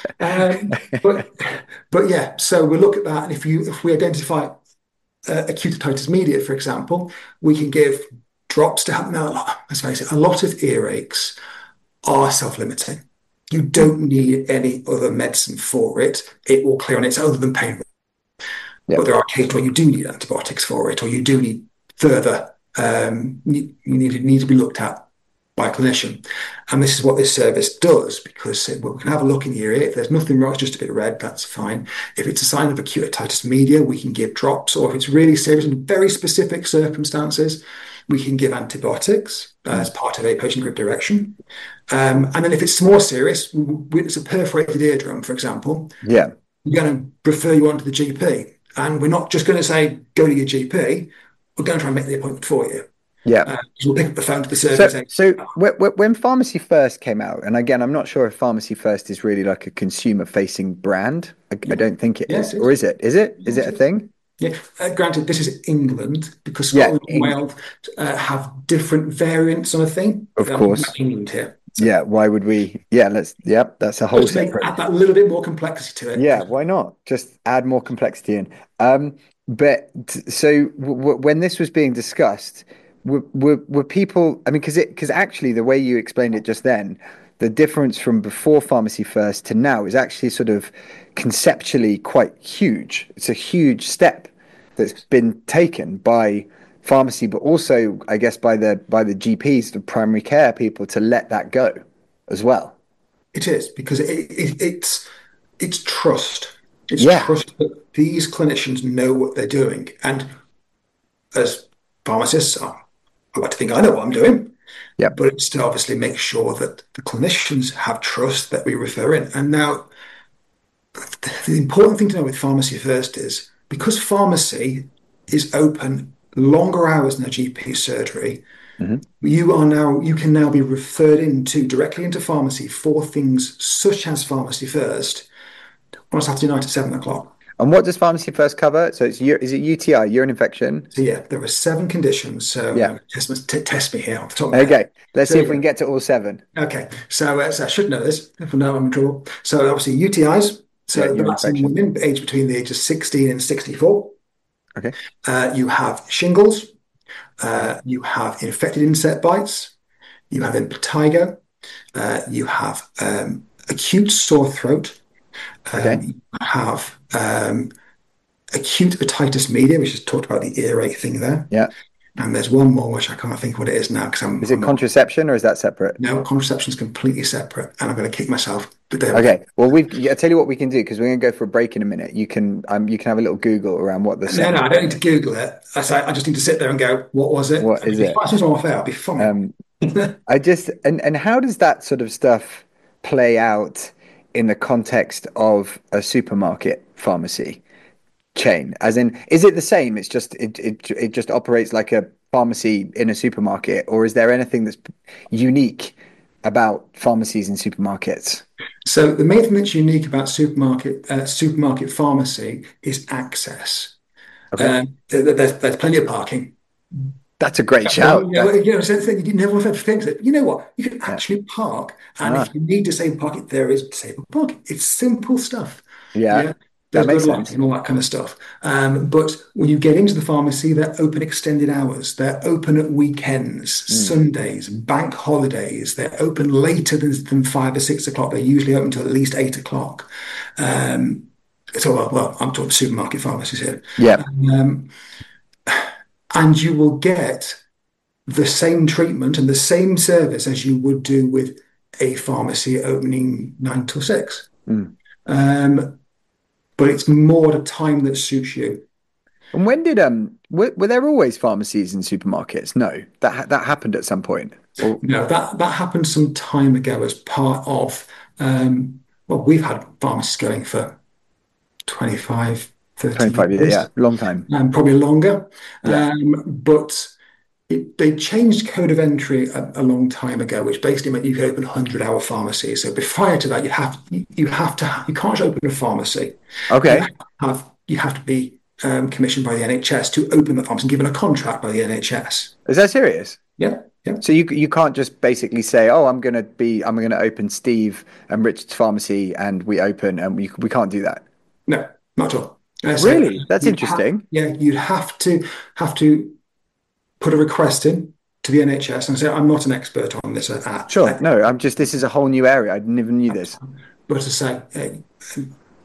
Um, but but yeah, so we look at that, and if you if we identify uh, acute otitis media, for example, we can give drops to help. Now, let's face it, a lot of earaches are self-limiting. You don't need any other medicine for it. It will clear on its own other than pain. Yeah. But there are cases where you do need antibiotics for it, or you do need further. Um, you need, need to be looked at by a clinician. And this is what this service does, because well, we can have a look in the ear. If there's nothing wrong, it's just a bit red, that's fine. If it's a sign of acute otitis media, we can give drops, or if it's really serious in very specific circumstances, we can give antibiotics uh, as part of a patient group direction. Um, and then if it's more serious, it's a perforated eardrum, for example, Yeah. we're going to refer you on to the G P. And we're not just going to say, go to your G P, we're going to try and make the appointment for you. Yeah. Uh, we'll pick up the phone to the service. So, so w- w- when Pharmacy First came out, and again, I'm not sure if Pharmacy First is really like a consumer-facing brand. I, I don't think it Yeah, is. it is. Or is it? Is it? Is it a thing? Yeah, uh, granted, this is England, because Yeah, Scotland and Eng- Wales uh, have different variants on a thing. Of Um, course. not England here. Yeah. Why would we? Yeah. Let's. Yep. That's a whole Just to make, separate. add that little bit more complexity to it. Yeah. Why not? Just add more complexity in. Um. But t- so w- w- when this was being discussed, were were, were people? I mean, because it because actually the way you explained it just then, the difference from before Pharmacy First to now is actually sort of conceptually quite huge. It's a huge step that's been taken by pharmacy, but also, I guess, by the by the G Ps, the primary care people, to let that go as well. It is, because it, it, it's it's trust. It's Yeah. trust that these clinicians know what they're doing. And as pharmacists, I I like to think I know what I'm doing. Yeah. But it's to obviously make sure that the clinicians have trust that we refer in. And now, the important thing to know with Pharmacy First is, because pharmacy is open longer hours than a G P surgery, Hmm. You are now you can now be referred into directly into pharmacy for things such as Pharmacy First on a Saturday night at seven o'clock. And what does Pharmacy First cover? So it's u- is it U T I, urine infection? So yeah, there are seven conditions. So Yeah. uh, test, me- t- test me here off the top of my head. Okay. Let's So see if we yeah. can get to all seven. Okay, so, uh, so I should know this. If I know, I'm in trouble. So obviously U T Is. So Yeah, the urine that's in infection. women aged between the ages sixteen and sixty-four. Okay. Uh, you have shingles. Uh, you have infected insect bites. You have impetigo. Uh, you have um, acute sore throat. Okay. Um, you have um, acute otitis media, which is talked about the earache thing there. Yeah. And there's one more, which I can't think what it is now because I'm, Is it I'm not. contraception or is that separate? No, contraception is completely separate, and I'm going to kick myself. But there we go. Okay. Well, we've. Yeah, I'll tell you what we can do because we're going to go for a break in a minute. You can. Um. You can have a little Google around what the. No, seven- no, I don't need to Google it. I say I just need to sit there and go, what was it? What is If it? I was off air, I'll be fine. Um. I just and and how does that sort of stuff play out in the context of a supermarket pharmacy chain? As in, is it the same? It's just it it it just operates like a pharmacy in a supermarket, or is there anything that's unique about pharmacies and supermarkets? So the main thing that's unique about supermarket uh, supermarket pharmacy is access. Okay, Um, there- there's, there's plenty of parking. that's a great Well, shout. you know, That- you know, so the thing, you never ever think that. You know what? You can yeah. actually park, and Ah, if you need disabled parking, there is disabled parking. It's simple stuff. yeah, Yeah, that there's good makes lights sense. and all that kind of stuff. Um, but when you get into the pharmacy, they're open extended hours. They're open at weekends, Mm. Sundays, bank holidays. They're open later than, than five or six o'clock. They're usually open till at least eight o'clock. Um, so, well, well, I'm talking supermarket pharmacies here. Yeah. Um, and you will get the same treatment and the same service as you would do with a pharmacy opening nine till six. Mm. Um, but it's more at a time that suits you. And when did um were, were there always pharmacies and supermarkets? No, that ha- that happened at some point. Or No, that that happened some time ago as part of um, well, we've had pharmacies going for twenty-five, thirty twenty-five years, years, yeah, long time. and probably longer. Yeah. Um, but it, they changed code of entry a, a long time ago, which basically meant you could open hundred-hour pharmacies. So prior to that, you have you, you have to you can't just open a pharmacy. You Okay. have you have to be um, commissioned by the N H S to open the pharmacy and given a contract by the N H S. Is that serious? Yeah, yeah. So you you can't just basically say, "Oh, I'm gonna be I'm gonna open Steve and Richard's pharmacy and we open," and we we can't do that. No, not at all. Uh, so Really? That's you'd ha- interesting. yeah, you'd have to have to put a request in to the N H S and say, I'm not an expert on this at, at, Sure. at No, I'm just this is a whole new area. I never knew this. but to say, uh,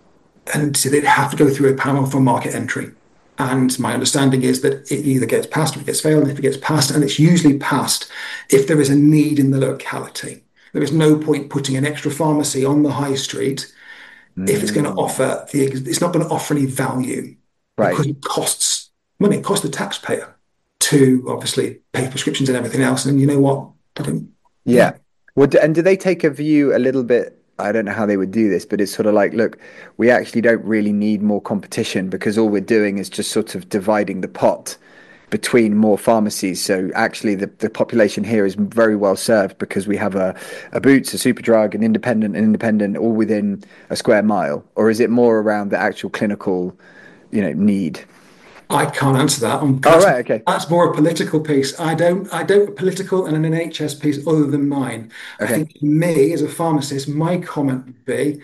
and so they'd have to go through a panel for market entry. And my understanding is that it either gets passed or it gets failed. And if it gets passed, and it's usually passed if there is a need in the locality. There is no point putting an extra pharmacy on the high street if it's going to Mm, offer the, it's not going to offer any value right. because it costs money. It costs the taxpayer to obviously pay prescriptions and everything else. And you know what? I don't, Yeah. Well, do, and do they take a view a little bit? I don't know how they would do this, but it's sort of like, look, we actually don't really need more competition because all we're doing is just sort of dividing the pot between more pharmacies. So actually, the, the population here is very well served because we have a, a Boots, a Superdrug, an independent, an independent, all within a square mile. Or is it more around the actual clinical, you know, need? I can't answer that. Um, Oh, that's, right. Okay. that's more a political piece. I don't, I don't, political and an N H S piece other than mine. I Okay. think for me as a pharmacist, my comment would be,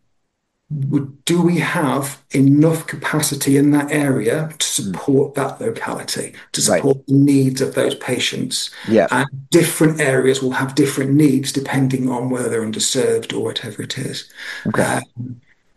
would, do we have enough capacity in that area to support that locality, to Right. support the needs of those patients? Yeah. And different areas will have different needs depending on whether they're underserved or whatever it is. Okay. Um,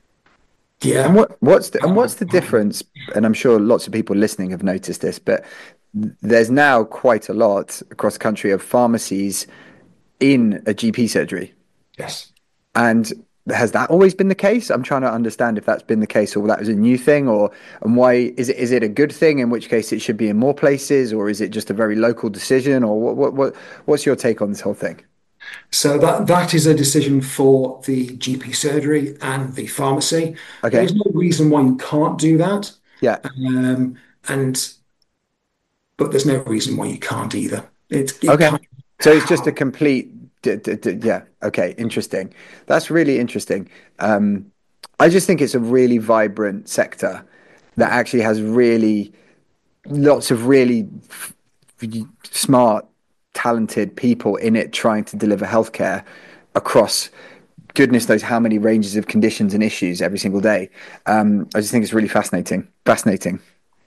yeah. And what what's the and what's the difference? And I'm sure lots of people listening have noticed this, but there's now quite a lot across the country of pharmacies in a G P surgery. Yes. And has that always been the case? I'm trying to understand if that's been the case or that was a new thing, or and why is it is it a good thing? In which case it should be in more places, or is it just a very local decision? Or what what, what what's your take on this whole thing? So that that is a decision for the G P surgery and the pharmacy. Okay. There's no reason why you can't do that. Yeah. Um, and but there's no reason why you can't either. It's it Okay. kind of So it's just how- a complete, d- d- d- yeah. Okay. Interesting. That's really interesting. Um, I just think it's a really vibrant sector that actually has really lots of really f- smart, talented people in it trying to deliver healthcare across goodness knows how many ranges of conditions and issues every single day. Um, I just think it's really fascinating. Fascinating.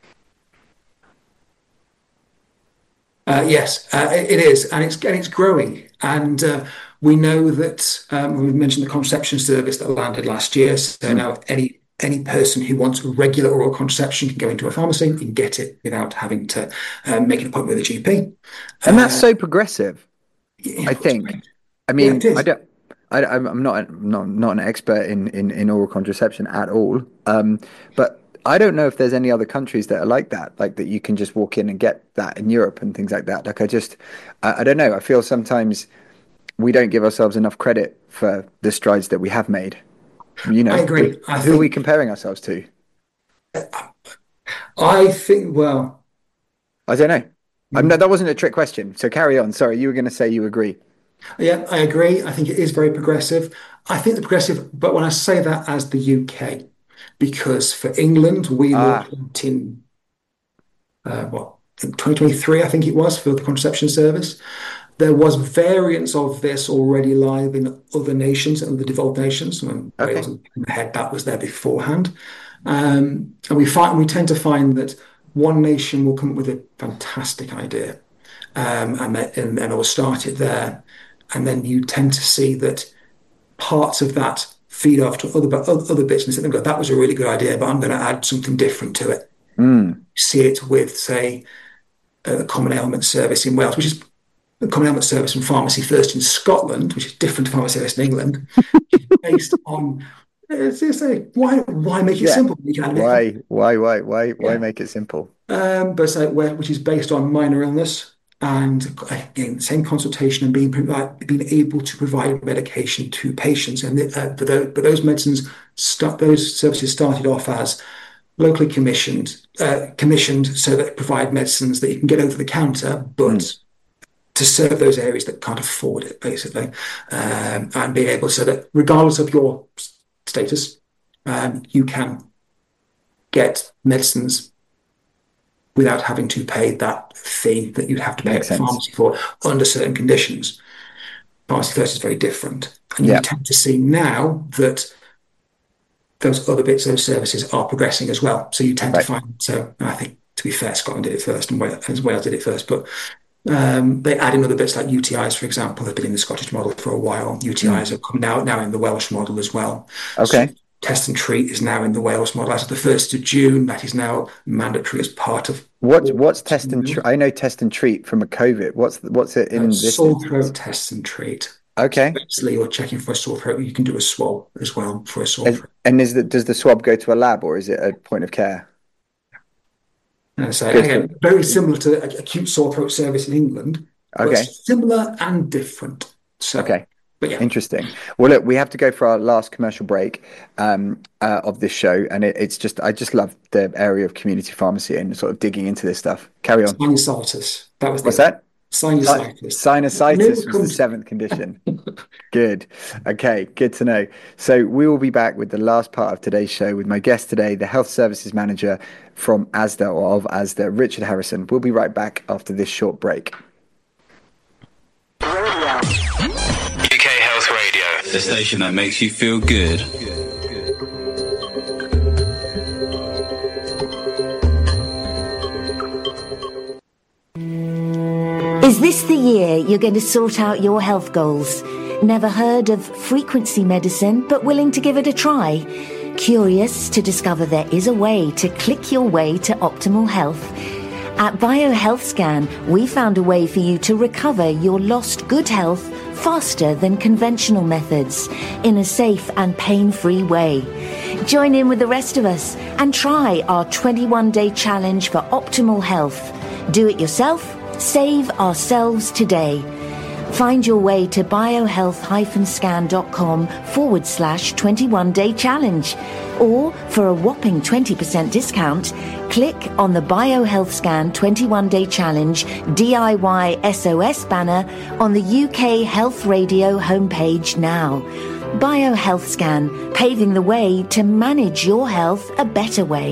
Uh, yes, uh, it, it is, and it's and it's growing. And uh, we know that um, we mentioned the contraception service that landed last year. So Mm. now any any person who wants regular oral contraception can go into a pharmacy and get it without having to um, make an appointment with a G P. And that's Uh, so progressive, yeah, I it's think. great. I Yeah, it mean, I is. don't. I, I'm I'm not not not an expert in, in, in oral contraception at all. Um, but I don't know if there's any other countries that are like that, like that you can just walk in and get that in Europe and things like that. Like I just, I, I don't know. I feel sometimes we don't give ourselves enough credit for the strides that we have made. You I know, we, agree. I who are we think comparing ourselves to? I think well, I don't know. I'm not, mm, that wasn't a trick question. So carry on. Sorry, you were going to say you agree. yeah, I agree. I think it is very progressive. I think the progressive, but when I say that as the U K, because for England we Ah, launched in uh, what in twenty twenty-three, I think it was, for the contraception service. There was variants of this already live in other nations, other developed nations. When Wales okay. and ahead, that was there beforehand. Um, and we find we tend to find that one nation will come up with a fantastic idea, um, and, then- and then they'll start it there, and then you tend to see that parts of that feed off to other other bits and say, that was a really good idea, but I'm going to add something different to it. Mm, See it with, say, uh, the Common Ailment Service in Wales, which is the Common Ailment Service and Pharmacy First in Scotland, which is different to Pharmacy First in England, based on it's, it's a, why why make it yeah. simple? You can add a bit, Why, why, why, why, why yeah. make it simple? Um, but so where which is based on minor illness and again the same consultation and being being able to provide medication to patients. And uh, but, those, but those medicines start those services started off as locally commissioned, uh, commissioned so that provide medicines that you can get over the counter, but Mm, to serve those areas that can't afford it, basically, um, and being able so that regardless of your status, um, you can get medicines without having to pay that fee that you'd have to pay at makes the sense. pharmacy for under certain conditions. Pharmacy First is very different, and you Yeah, tend to see now that those other bits, those services are progressing as well. So you tend to right. find, so I think to be fair, Scotland did it first and Wales, and Wales did it first, but um, they add in other bits like U T Is, for example, have been in the Scottish model for a while. U T Is Mm, are come now, now in the Welsh model as well. So okay. test and treat is now in the Wales model. As of the first of June, that is now mandatory as part of What all what's test and treat? I know test and treat from a COVID. What's what's it uh, in this sore throat instance? tests and treat. So Okay. basically, you're checking for a sore throat. You can do a swab as well for a sore Is, throat. and is the, does the swab go to a lab or is it a point of care? And so Good for, again, very similar to acute sore throat service in England, but okay. similar and different. So, Okay. but yeah, Interesting. Well, look, we have to go for our last commercial break um, uh, of this show, and it, it's just I just love the area of community pharmacy and sort of digging into this stuff. Carry on. sinusitis. That was What's the that? sinusitis. Sinusitis was the seventh condition. Good. Okay, good to know. So we will be back with the last part of today's show with my guest today, the Health Services Manager from ASDA or of ASDA, Richard Harrison. We'll be right back after this short break. U K Health Radio, the station that makes you feel good. Is this the year you're going to sort out your health goals? Never heard of frequency medicine, but willing to give it a try? Curious to discover there is a way to click your way to optimal health? At BioHealthScan, we found a way for you to recover your lost good health faster than conventional methods, in a safe and pain-free way. Join in with the rest of us and try our twenty-one day challenge for optimal health. Do it yourself. Save ourselves today. Find your way to biohealth-scan.com forward slash 21 day challenge. Or for a whopping twenty percent discount, click on the Biohealth Scan twenty-one day challenge D I Y S O S banner on the U K Health Radio homepage now. Biohealth Scan, paving the way to manage your health a better way.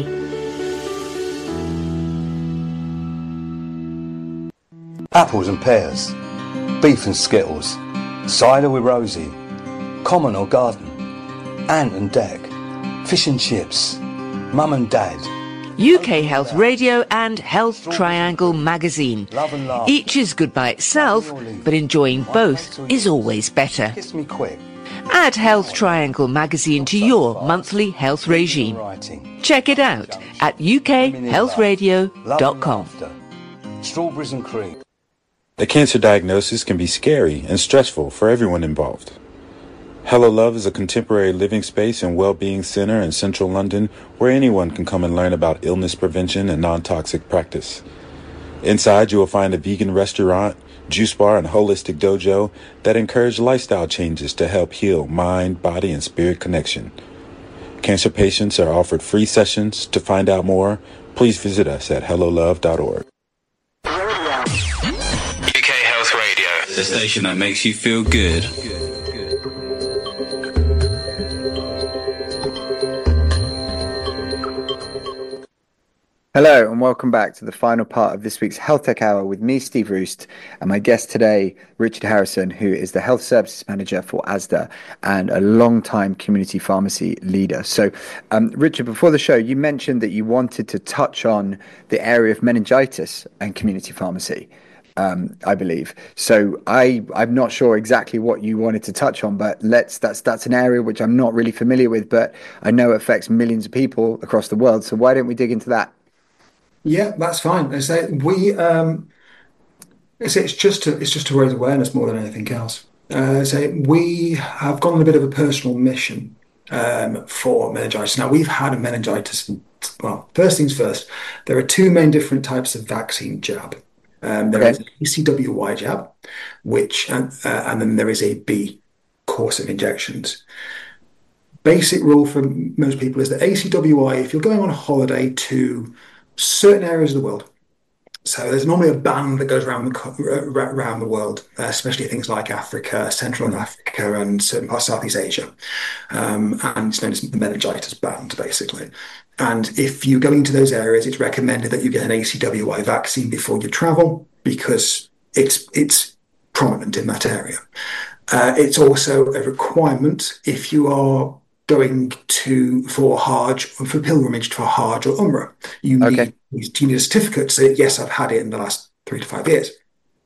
Apples and pears, beef and skittles, cider with Rosie, common or garden, ant and deck, fish and chips, mum and dad. U K Health Radio and Health Triangle magazine. Each is good by itself, but enjoying both is always better. Kiss me quick. Add Health Triangle magazine to your monthly health regime. Check it out at u k health radio dot com. Strawberries and cream. A cancer diagnosis can be scary and stressful for everyone involved. Hello Love is a contemporary living space and well-being center in central London where anyone can come and learn about illness prevention and non-toxic practice. Inside, you will find a vegan restaurant, juice bar, and holistic dojo that encourage lifestyle changes to help heal mind, body, and spirit connection. Cancer patients are offered free sessions. To find out more, please visit us at hello love dot org. U K Health Radio, the station that makes you feel good. Hello and welcome back to the final part of this week's Health Tech Hour with me, Steve Roost, and my guest today, Richard Harrison, who is the Health Services Manager for Asda and a long-time community pharmacy leader. So, um, Richard, before the show, you mentioned that you wanted to touch on the area of meningitis and community pharmacy, um, I believe. So I, I'm not sure exactly what you wanted to touch on, but let's that's that's an area which I'm not really familiar with, but I know it affects millions of people across the world. So why don't we dig into that? Yeah, that's fine. I say we um, it's, it's just to it's just to raise awareness more than anything else. Uh, so we have gone on a bit of a personal mission um, for meningitis. Now we've had a meningitis. Well, first things first. There are two main different types of vaccine jab. Um, there okay. is an A C W Y jab, which uh, uh, and then there is a B course of injections. Basic rule for most people is that A C W Y, if you're going on a holiday to certain areas of the world. So there's normally a band that goes around the, around the world, uh, especially things like Africa, Central Africa, and certain parts of Southeast Asia. Um, and it's known as the meningitis band, basically. And if you go into those areas, it's recommended that you get an A C W Y vaccine before you travel because it's it's prominent in that area. Uh, it's also a requirement if you are going to for Hajj, for pilgrimage to Hajj or Umrah. You need, okay. you need a certificate to say, yes, I've had it in the last three to five years.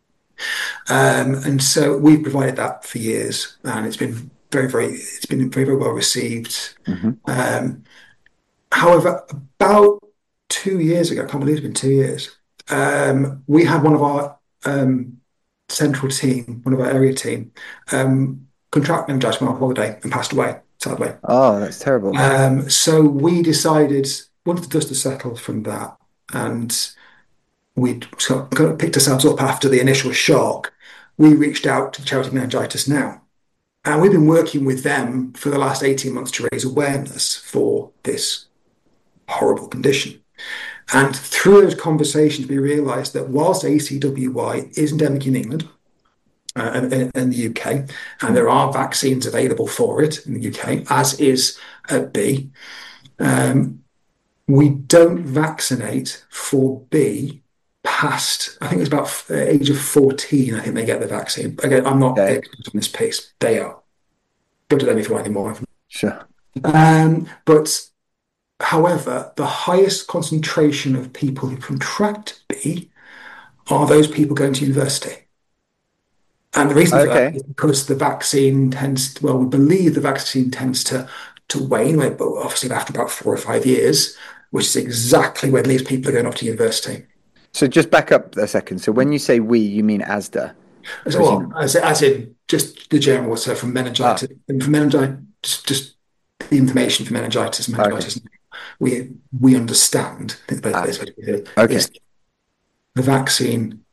Um, and so we've provided that for years, and it's been very, very, it's been very, very well received. Mm-hmm. Um, however, about two years ago, I can't believe it's been two years, um, we had one of our um, central team, one of our area team, um, contract meningitis on holiday and passed away. Sadly. Oh, that's terrible. Um, so we decided, once the dust had settled from that, and we'd sort of picked ourselves up after the initial shock, we reached out to the charity Meningitis Now. And we've been working with them for the last eighteen months to raise awareness for this horrible condition. And through those conversations, we realised that whilst A C W Y is endemic in England, Uh, in, in the U K, and there are vaccines available for it in the U K, as is uh, B. Um, we don't vaccinate for B past, I think it's about uh, age of fourteen, I think they get the vaccine. Again, I'm not okay. expert on this piece. They are. Go to them if you want any more information. Sure. Um, but however, the highest concentration of people who contract B are those people going to university. And the reason for okay. that is because the vaccine tends to, well, we believe the vaccine tends to, to wane, but obviously after about four or five years, which is exactly when these people are going off to university. So just back up a second. So when you say we, you mean Asda? As, well, as, as in just the general, so from meningitis, ah. and from meningitis, just, just the information for meningitis, meningitis, okay. we we understand. I think the best way to do it okay. is the vaccine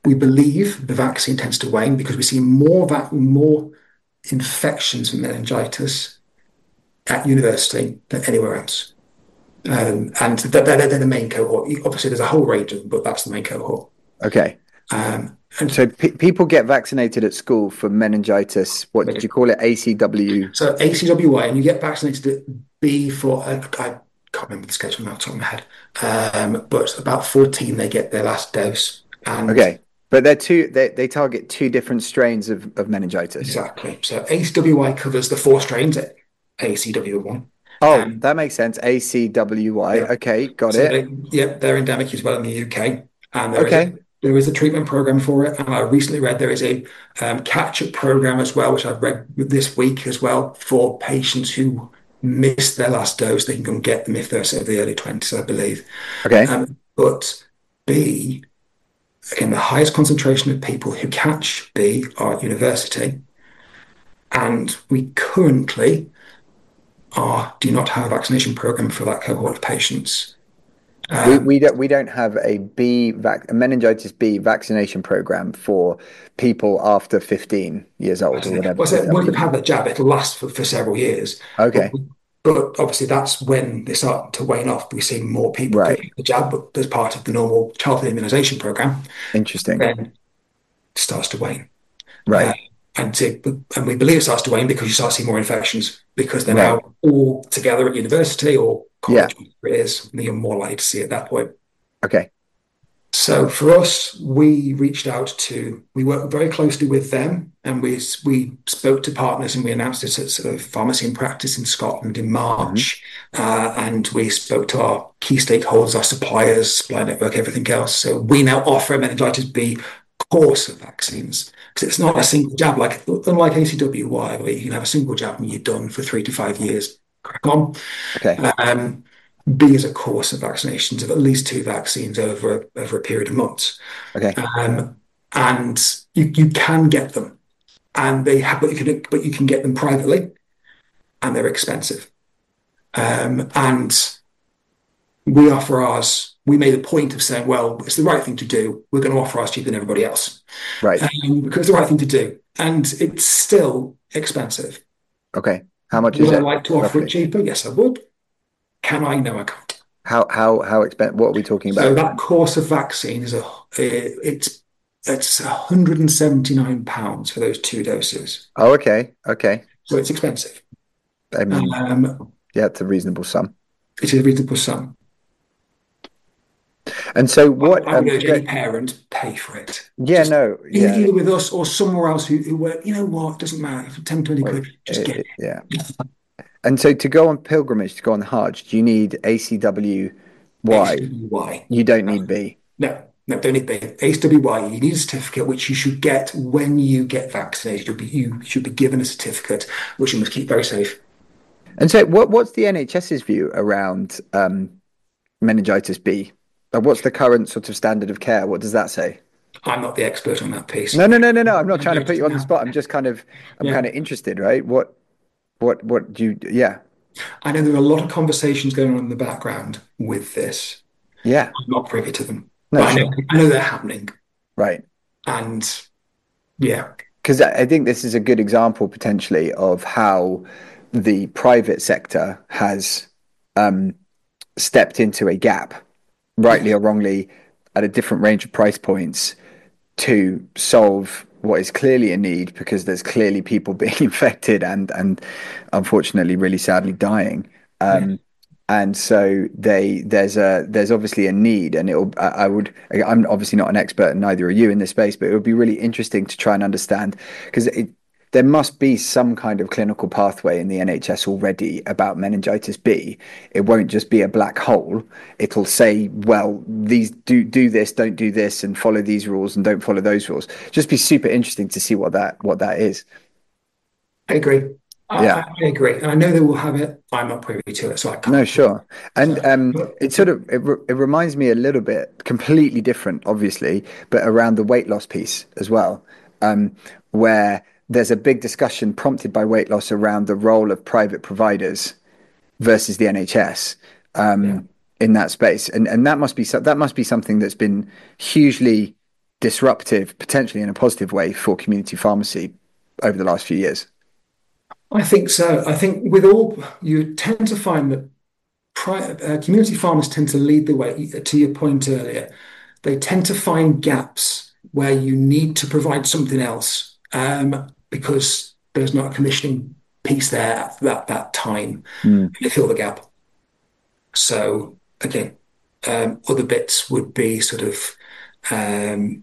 we believe the vaccine tends to wane because we see more va- more infections from meningitis at university than anywhere else. Um, and that, that, they're the main cohort. Obviously, there's a whole range of them, but that's the main cohort. Okay. Um, and so pe- people get vaccinated at school for meningitis. What did you call it? A C W? So A C W Y, and you get vaccinated at B for, uh, I can't remember the schedule off the top of my head, um, but about fourteen, they get their last dose. And okay. But they're two, they, they target two different strains of, of meningitis. Exactly. So A C W Y covers the four strains at A C W one. Oh, um, that makes sense. A C W Y. Yeah. Okay, got so it. They, yeah, they're endemic as well in the U K. And there okay. Is a, there is a treatment program for it. And I recently read there is a um, catch-up program as well, which I've read this week as well, for patients who missed their last dose. They can go and get them if they're sort of the early twenties, I believe. Okay. Um, but B, again, the highest concentration of people who catch B are at university. And we currently are, do not have a vaccination program for that cohort of patients. Um, we, we don't we don't have a B vac, a meningitis B vaccination program for people after fifteen years old or whatever. Well, so when you have that jab, it'll last for, for several years. Okay. But, but obviously that's when they start to wane off. We see more people right. getting the jab, but as part of the normal childhood immunization program. Interesting. Then it starts to wane. Right. Uh, and, to, and we believe it starts to wane because you start seeing more infections because they're right. now all together at university or college, yeah. where it is, and you're more likely to see at that point. Okay. So for us, we reached out to, we worked very closely with them, and we we spoke to partners, and we announced it at sort of Pharmacy in Practice in Scotland in March. Mm-hmm. uh, and we spoke to our key stakeholders, our suppliers, supply network, everything else. So we now offer a meningitis B course of vaccines, because it's not a single jab, like unlike A C W Y, where you can have a single jab and you're done for three to five years. Crack on. Okay. Um, B is a course of vaccinations of at least two vaccines over over a period of months. Okay. Um, and you you can get them, and they have, but you can but you can get them privately, and they're expensive. Um, and we offer ours. We made a point of saying, well, it's the right thing to do. We're going to offer ours cheaper than everybody else, right? Um, because it's the right thing to do, and it's still expensive. Okay. How much would is I it? like to offer roughly? It cheaper? Yes, I would. Can I? No, I can't. How how how expensive? What are we talking about? So that course of vaccine is a it's it's one hundred and seventy nine pounds for those two doses. Oh, okay, okay. So it's expensive. I mean, um, yeah, it's a reasonable sum. It is a reasonable sum. And so, what? I would um, urge any parent pay for it. Yeah, just no, yeah. Either with us or somewhere else who, who were, you know what? It doesn't matter. For ten, twenty quid, just it, get it. Yeah. And so to go on pilgrimage, to go on the Hajj, do you need A C W Y? A C W Y. You don't need B? No, no, don't need B. A C W Y, you need a certificate, which you should get when you get vaccinated. You'll be, you should be given a certificate, which you must keep very safe. And so what, what's the NHS's view around um, meningitis B? Like what's the current sort of standard of care? What does that say? I'm not the expert on that piece. No, no, no, no, no. I'm not trying to put you on the spot. I'm just kind of, I'm yeah. kind of interested, right? What, what, what do you, yeah. I know there are a lot of conversations going on in the background with this. Yeah. I'm not privy to them. No, but sure. I know, I know they're happening. Right. And yeah. Because I think this is a good example potentially of how the private sector has um, stepped into a gap, rightly or wrongly, at a different range of price points to solve what is clearly a need, because there's clearly people being infected and and unfortunately really sadly dying. Um, yeah. And so they there's a there's obviously a need, and it'll I, I would I'm obviously not an expert, and neither are you in this space, but it would be really interesting to try and understand, because it there must be some kind of clinical pathway in the N H S already about meningitis B. It won't just be a black hole. It'll say, well, these do do this, don't do this, and follow these rules and don't follow those rules. Just be super interesting to see what that what that is. I agree. Yeah, I, I agree, and I know they will have it. I'm not privy to it, so I can't. No, sure. And um, it sort of it, re- it reminds me a little bit, completely different, obviously, but around the weight loss piece as well, um, where there's a big discussion prompted by weight loss around the role of private providers versus the N H S um, yeah. in that space, and and that must be that must be something that's been hugely disruptive, potentially in a positive way, for community pharmacy over the last few years? I think so. I think with all, you tend to find that pri- uh, community farmers tend to lead the way. To your point earlier, they tend to find gaps where you need to provide something else um, because there's not a commissioning piece there at that, that time. Mm. They fill the gap. So again, um, other bits would be sort of, um,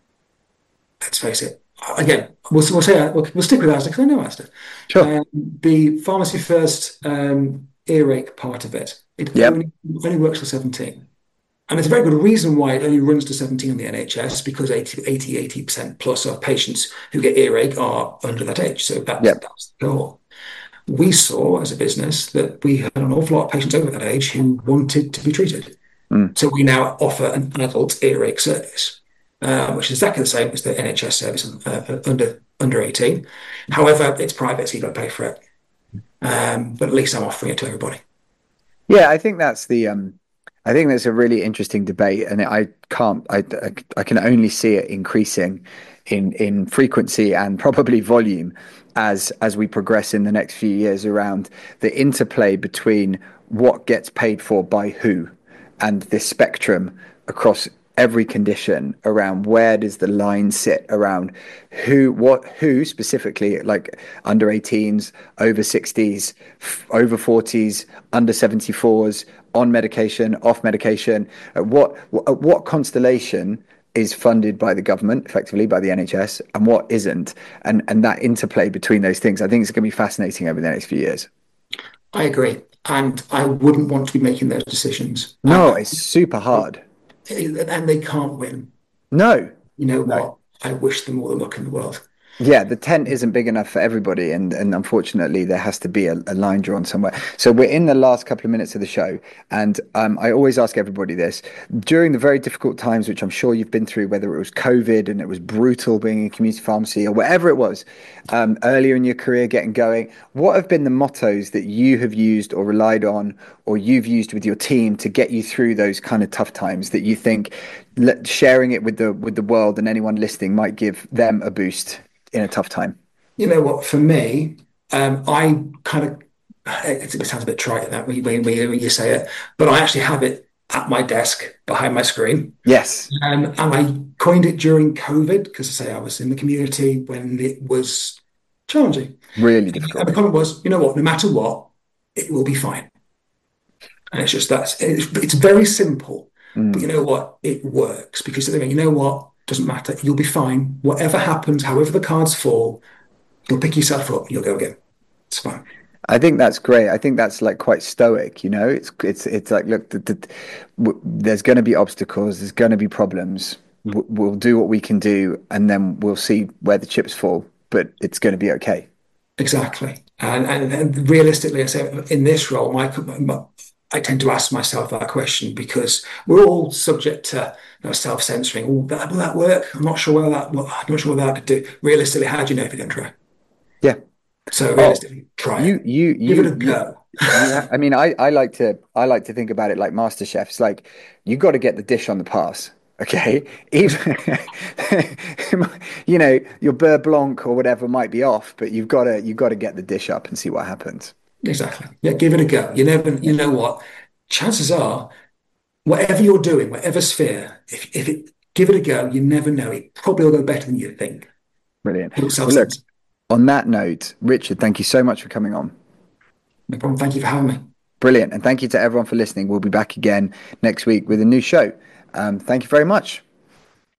let's face it, again, we'll, we'll say we'll, we'll stick with Asda because I know Asda. Sure. Um, the Pharmacy First um, earache part of it, it Yep. only, only works for seventeen. And there's a very good reason why it only runs to seventeen in the N H S, because eighty, eighty percent plus of patients who get earache are under that age. So that's, Yep. that's the goal. We saw as a business that we had an awful lot of patients over that age who wanted to be treated. Mm. So we now offer an adult earache service, uh, which is exactly the same as the N H S service uh, under under eighteen. However, it's private, so you've got to pay for it. Um, but at least I'm offering it to everybody. Yeah, I think that's the um I think that's a really interesting debate, and I can't I, I, I can only see it increasing in in frequency and probably volume as as we progress in the next few years around the interplay between what gets paid for by who and this spectrum across every condition around where does the line sit around who what who specifically, like under eighteens, over sixties, f- over forties, under seventy-fours, on medication, off medication, at what at what constellation is funded by the government, effectively by the N H S, and what isn't, and and that interplay between those things, I think it's going to be fascinating over the next few years. I agree, and I wouldn't want to be making those decisions. No, Uh, it's super hard. and they can't win. No, You know No. what? I wish them all the luck in the world. yeah, the tent isn't big enough for everybody, and and unfortunately there has to be a, a line drawn somewhere. So we're in the last couple of minutes of the show, and um, I always ask everybody this: during the very difficult times, which I'm sure you've been through, whether it was COVID and it was brutal being in community pharmacy or whatever it was, um, earlier in your career getting going, what have been the mottos that you have used or relied on, or you've used with your team to get you through those kind of tough times that you think let, sharing it with the with the world and anyone listening might give them a boost in a tough time? You know what? For me, um, I kind of, it, it sounds a bit trite that when you, when you when you say it, but I actually have it at my desk behind my screen. Yes. Um, and I coined it during COVID because I say I was in the community when it was challenging. Really And difficult. the comment was, you know what? No matter what, it will be fine. And it's just that it's, it's very simple, Mm. but you know what? It works because they're going, you know what? Doesn't matter. You'll be fine. Whatever happens, however the cards fall, you'll pick yourself up and you'll go again. It's fine. I think that's great. I think that's like quite stoic, you know. It's it's it's like, look, the, the, w- there's going to be obstacles, there's going to be problems. W- we'll do what we can do, and then we'll see where the chips fall. But it's going to be okay. Exactly. And, and, and realistically, I say in this role, my, my I tend to ask myself that question because we're all subject to, you know, self-censoring. Oh, that, will that work? I'm not sure whether that. Well, I'm not sure whether that could do. Realistically, how do you know if you're going to try? Yeah. So realistically, Oh, try you it. you you Give it a you- go. Yeah, I mean, I, I like to I like to think about it like MasterChef. It's like you got to get the dish on the pass, okay? Even you know your beurre blanc or whatever might be off, but you've got to you've got to get the dish up and see what happens. Exactly. Yeah, give it a go. You never. You know what? Chances are, whatever you're doing, whatever sphere, if if it give it a go, you never know. It probably will go better than you think. Brilliant. It'll Well, look, self-censor. on that note, Richard, thank you so much for coming on. No problem. Thank you for having me. Brilliant, and thank you to everyone for listening. We'll be back again next week with a new show. Um, thank you very much.